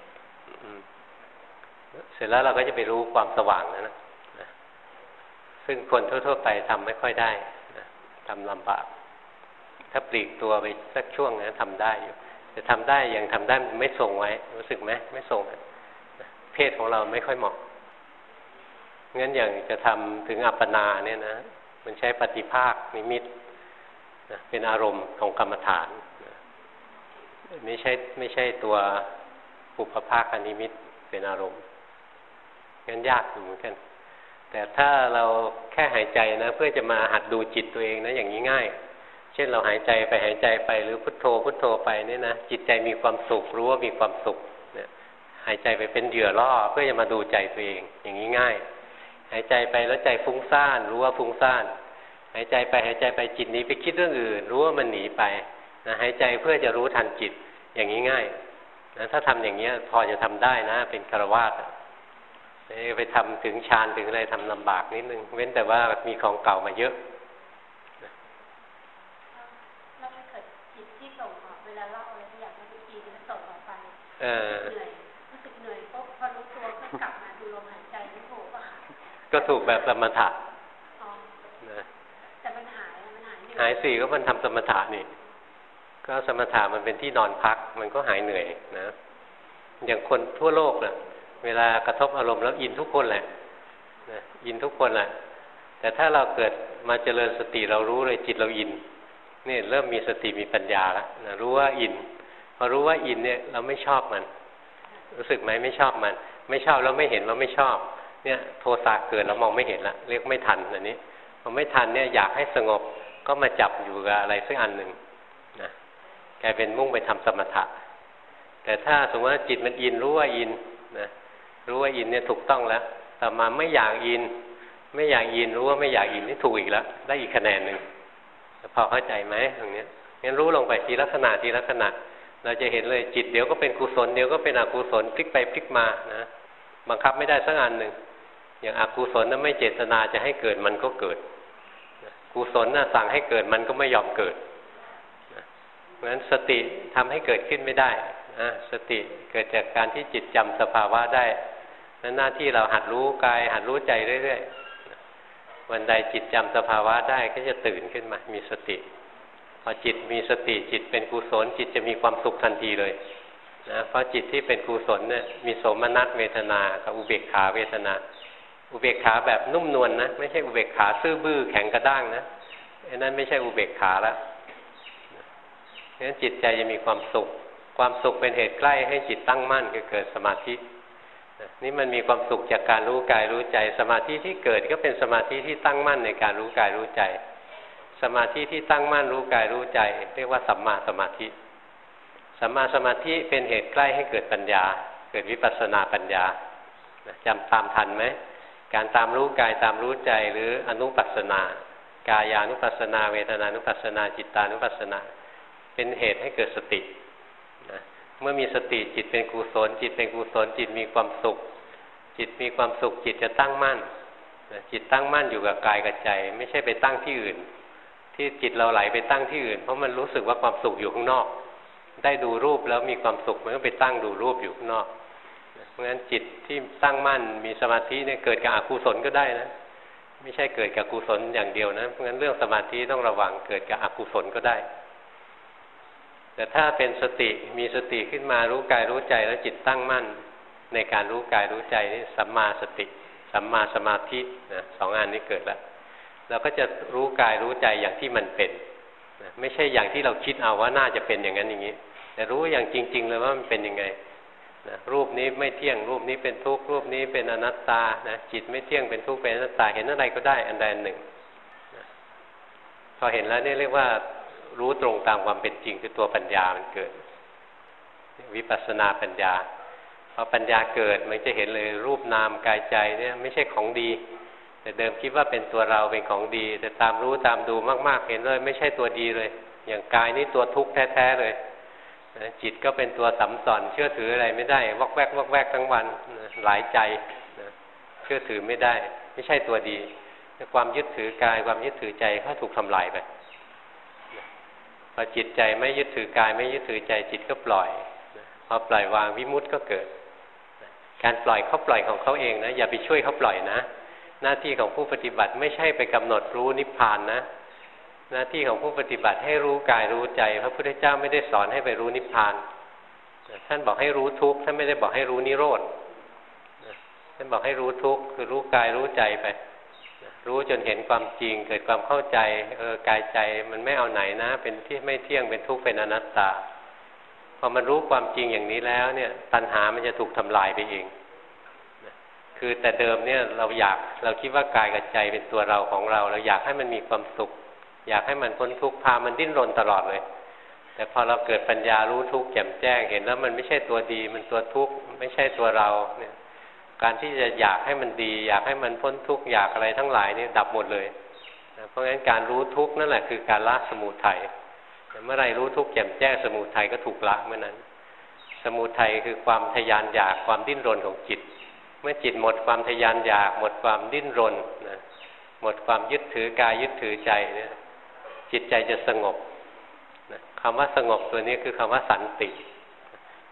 เสร็จแล้วเราก็จะไปรู้ความสว่างนะนะซึ่งคนทั่วๆไปทำไม่ค่อยได้นะทำลำบากถ้าปลีกตัวไปสักช่วงนะทำได้อยู่แต่ทำได้ยังทำได้ไม่ทรงไว้รู้สึกไหมไม่ทรงนะเพศของเราไม่ค่อยเหมาะงั้นอย่างจะทำถึงอัปปนาเนี่ยนะมันใช้ปฏิภาคนิมิตนะเป็นอารมณ์ของกรรมฐานนะไม่ใช่ไม่ใช่ตัวปุพภาคนิมิตเป็นอารมณ์งั้นยากอยู่เหมือนกันแต่ถ้าเราแค่หายใจนะเพื่อจะมาหัดดูจิตตัวเองนะอย่างนี้ง่ายเช่นเราหายใจไปหายใจไปหรือพุทโธพุทโธไปเนี่ยนะจิตใจมีความสุขรู้ว่ามีความสุขเนี่ยหายใจไปเป็นเหยื่อล่อเพื่อจะมาดูใจตัวเองอย่างนี้ง่ายหายใจไปแล้วใจฟุ้งซ่านรู้ว่าฟุ้งซ่านหายใจไปหายใจไปจิตหนีไปคิดเรื่องอื่นรู้ว่ามันหนีไปนะหายใจเพื่อจะรู้ทันจิตอย่างนี้ง่ายนะถ้าทำอย่างนี้พอจะทำได้นะเป็นฆราวาสไปทำถึงฌานถึงอะไรทำลำบากนิดนึงเว้นแต่ว่ามีของเก่ามาเยอะแล้วถ้าเกิดจิตที่ส่งออกเวลาล่อเหนื่อยรู้สึกเหนื่อยปุ๊บพอรู้ตัวก็กลับมาดูลมหายใจไม่โผล่ป่ะก็ถูกแบบสมถะนะแต่มันหายมันหายหายสี่ก็มันทำสมถะนี่ก็สมถะมันเป็นที่นอนพักมันก็หายเหนื่อยนะอย่างคนทั่วโลกน่ะเวลากระทบอารมณ์แล้วอินทุกคนแหละนะอินทุกคนแหละแต่ถ้าเราเกิดมาเจริญสติเรารู้เลยจิตเราอินนี่เริ่มมีสติมีปัญญาแล้วนะรู้ว่าอินพอรู้ว่าอินเนี่ยเราไม่ชอบมันรู้สึกไหมไม่ชอบมันไม่ชอบแล้วไม่เห็นว่าไม่ชอบเนี่ยโทสะเกิดแล้วมองไม่เห็นละเรียกไม่ทันอันนี้พอไม่ทันเนี่ยอยากให้สงบก็มาจับอยู่กับอะไรสักอันหนึ่งนะกลายเป็นมุ่งไปทำสมถะแต่ถ้าสมมติว่าจิตมันอินรู้ว่าอินนะรู้ว่าอินเนี่ยถูกต้องแล้วแต่มาไม่อยากอินไม่อยากอินรู้ว่าไม่อยากอินนี่ถูกอีกแล้วได้อีกคะแนนหนึ่งพอเข้าใจไหมตรงนี้งั้นรู้ลงไปทีละขณะทีละขณะเราจะเห็นเลยจิตเดี๋ยวก็เป็นกุศลเดี๋ยวก็เป็นอกุศลพลิกไปพลิกมานะบังคับไม่ได้สักอันหนึ่งอย่างอกุศลนั้นไม่เจตนาจะให้เกิดมันก็เกิดกุศลน่ะสั่งให้เกิดมันก็ไม่ยอมเกิดเพราะฉะนั้นสติทำให้เกิดขึ้นไม่ได้นะสติเกิดจากการที่จิตจำสภาวะได้นั้นหน้าที่เราหัดรู้กายหัดรู้ใจเรื่อยๆวันใดจิตจำสภาวะได้ก็จะตื่นขึ้นมามีสติพอจิตมีสติจิตเป็นกุศลจิตจะมีความสุขทันทีเลยนะเพราะจิตที่เป็นกุศลเนี่ยมีโสมนัสเวทนากับอุเบกขาเวทนาอุเบกขาแบบนุ่มนวล นะไม่ใช่อุเบกขาซื่อบื้อแข็งกระด้างนะไอ้นั้นไม่ใช่อุเบกขาแล้วเพราะฉะนั้นจิตใจจะมีความสุขความสุขเป็นเหตุใกล้ให้จิตตั้งมั่นคือเกิดสมาธินี่มันมีความสุขจากการรู้กายรู้ใจสมาธิที่เกิดก็เป็นสมาธิที่ตั้งมั่นในการรู้กายรู้ใจสมาธิที่ตั้งมั่นรู้กายรู้ใจเรียกว่าสัมมาสมาธิสัมมาสมาธิเป็นเหตุใกล้ให้เกิดปัญญาเกิดวิปัสสนาปัญญาจำตามทันไหมการตามรู้กายตามรู้ใจหรืออนุปัสสนากายานุปัสสนาเวทนานุปัสสนาจิตตานุปัสสนาเป็นเหตุให้เกิดสตินะเมื่อมีสติจิตเป็นกุศลจิตเป็นกุศลจิตมีความสุขจิตมีความสุขจิตจะตั้งมั่นนะจิตตั้งมั่นอยู่กับกายกับใจไม่ใช่ไปตั้งที่อื่นที่จิตเราไหลไปตั้งที่อื่นเพราะมันรู้สึกว่าความสุขอยู่ข้างนอกได้ดูรูปแล้วมีความสุขมันก็ไปตั้งดูรูปอยู่ข้างนอกเพราะฉะนั้นจิตที่ตั้งมั่นมีสมาธิเนี่ยเกิดกับอกุศลก็ได้นะไม่ใช่เกิดกับกุศลอย่างเดียวนะเพราะฉะนั้นเรื่องสมาธิต้องระวังเกิดกับอกุศลก็ได้แต่ถ้าเป็นสติมีสติขึ้นมารู้กายรู้ใจแล้วจิตตั้งมั่นในการรู้กายรู้ใจนี่สัมมาสติสัมมาสมาธินะสองอันนี้เกิดแล้วเราก็จะรู้กายรู้ใจอย่างที่มันเป็นนะไม่ใช่อย่างที่เราคิดเอาว่าน่าจะเป็นอย่างนั้นอย่างนี้แต่รู้อย่างจริงๆเลยว่ามันเป็นยังไงนะรูปนี้ไม่เที่ยงรูปนี้เป็นทุกข์รูปนี้เป็นอนัตตานะจิตไม่เที่ยงเป็นทุกข์เป็นอนัตตาเห็นอะไรก็ได้อันใดอันหนึ่งนะพอเห็นแล้วนี่เรียกว่ารู้ตรงตามความเป็นจริงคือตัวปัญญามันเกิดวิปัสสนาปัญญาพอปัญญาเกิดมันจะเห็นเลยรูปนามกายใจเนี่ยไม่ใช่ของดีแต่เดิมคิดว่าเป็นตัวเราเป็นของดีแต่ตามรู้ตามดูมากๆเห็นเลยไม่ใช่ตัวดีเลยอย่างกายนี่ตัวทุกข์แท้ๆเลยจิตก็เป็นตัวสัมสอนเชื่อถืออะไรไม่ได้วอกแวกวอกแวกทั้งวันหลายใจเชื่อถือไม่ได้ไม่ใช่ตัวดีความยึดถือกายความยึดถือใจก็ถูกทำลายไปพอจิตใจไม่ยึดถือกายไม่ยึดถือใจจิตก็ปล่อยพอปล่อยวางวิมุตติก็เกิดการปล่อยเขาปล่อยของเขาเองนะอย่าไปช่วยเขาปล่อยนะหน้าที่ของผู้ปฏิบัติไม่ใช่ไปกำหนดรู้นิพพานนะหน้าที่ของผู้ปฏิบัติให้รู้กายรู้ใจพระพุทธเจ้าไม่ได้สอนให้ไปรู้นิพพานท่านบอกให้รู้ทุกข์ท่านไม่ได้บอกให้รู้นิโรธท่านบอกให้รู้ทุกข์คือรู้กายรู้ใจไปรู้จนเห็นความจริงเกิดความเข้าใจเออกายใจมันไม่เอาไหนนะเป็นที่ไม่เที่ยงเป็นทุกข์เป็นอนัตตาพอมันรู้ความจริงอย่างนี้แล้วเนี่ยตัณหามันจะถูกทำลายไปเองคือแต่เดิมเนี่ยเราอยากเราคิดว่ากายกับใจเป็นตัวเราของเราเราอยากให้มันมีความสุขอยากให้มันพ้นทุกข์พามันดิ้นรนตลอดเลยแต่พอเราเกิดปัญญารู้ทุกข์แจ่มแจ้งเห็นแล้วมันไม่ใช่ตัวดีมันตัวทุกข์ไม่ใช่ตัวเราเนี่ยการที่จะอยากให้มันดีอยากให้มันพ้นทุกข์อยากอะไรทั้งหลายนี่ดับหมดเลยนะเพราะงั้นการรู้ทุกข์นั่นแหละคือการละสมุทัยเมื่อไรรู้ทุกข์แจ่มแจ้งสมุทัยก็ถูกละเมื่อนั้นสมุทัยคือความทยานอยากความดิ้นรนของจิตเมื่อจิตหมดความทยานอยากหมดความดิ้นรนนะหมดความยึดถือกายยึดถือใจเนี่ยจิตใจจะสงบนะคำว่าสงบตัวนี้คือคำว่าสันติ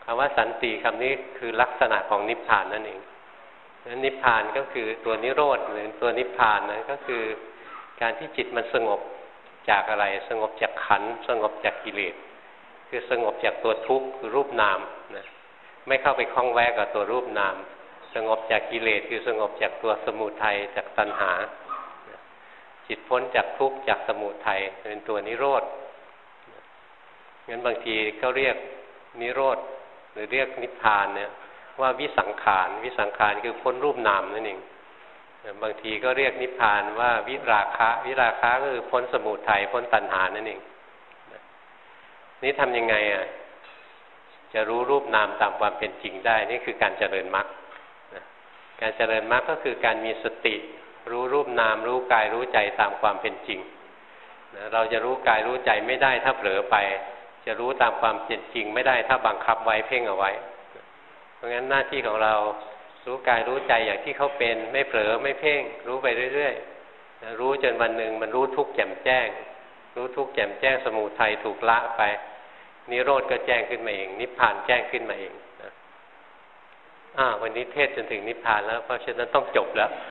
คำว่าสันติคำนี้คือลักษณะของนิพพานนั่นเองนั้นนิพพานก็คือตัวนิโรธหรือตัวนิพพานนั้นก็คือการที่จิตมันสงบจากอะไรสงบจากขันธ์สงบจากกิเลสคือสงบจากตัวทุกข์คือรูปนามนะไม่เข้าไปคล้องแวะกับตัวรูปนามสงบจากกิเลสคือสงบจากตัวสมุทัยจากตัณหาจิตพ้นจากทุกข์จากสมุทัยเป็นตัวนิโรธงั้นบางทีก็เรียกนิโรธหรือเรียกนิพพานเนี่ยว่าวิสังขารวิสังขารคือพ้นรูปนามนั่นเองบางทีก็เรียกนิพพานว่าวิราคะวิราคะก็คือพ้นสมุทัยพ้นตัณหานั่นเองนี่ทำยังไงอ่ะจะรู้รูปนามตามความเป็นจริงได้นี่คือการเจริญมรรคการเจริญมรรคก็คือการมีสติรู้รูปนามรู้กายรู้ใจตามความเป็นจริงเราจะรู้กายรู้ใจไม่ได้ถ้าเผลอไปจะรู้ตามความเป็นจริงไม่ได้ถ้าบังคับไว้เพ่งเอาไว้เพราะงั้นหน้าที่ของเรารู้กายรู้ใจอย่างที่เขาเป็นไม่เผลอไม่เพ่งรู้ไปเรื่อยๆรู้จนวันหนึ่งมันรู้ทุกข์แจ่มแจ้งรู้ทุกข์แจ่มแจ้งสมุทัยถูกละไปนิโรธก็แจ้งขึ้นมาเองนิพพานแจ้งขึ้นมาเองอ่าวันนี้เทศจนถึงนิพพานแล้วเพราะฉะนั้นต้องจบแล้ว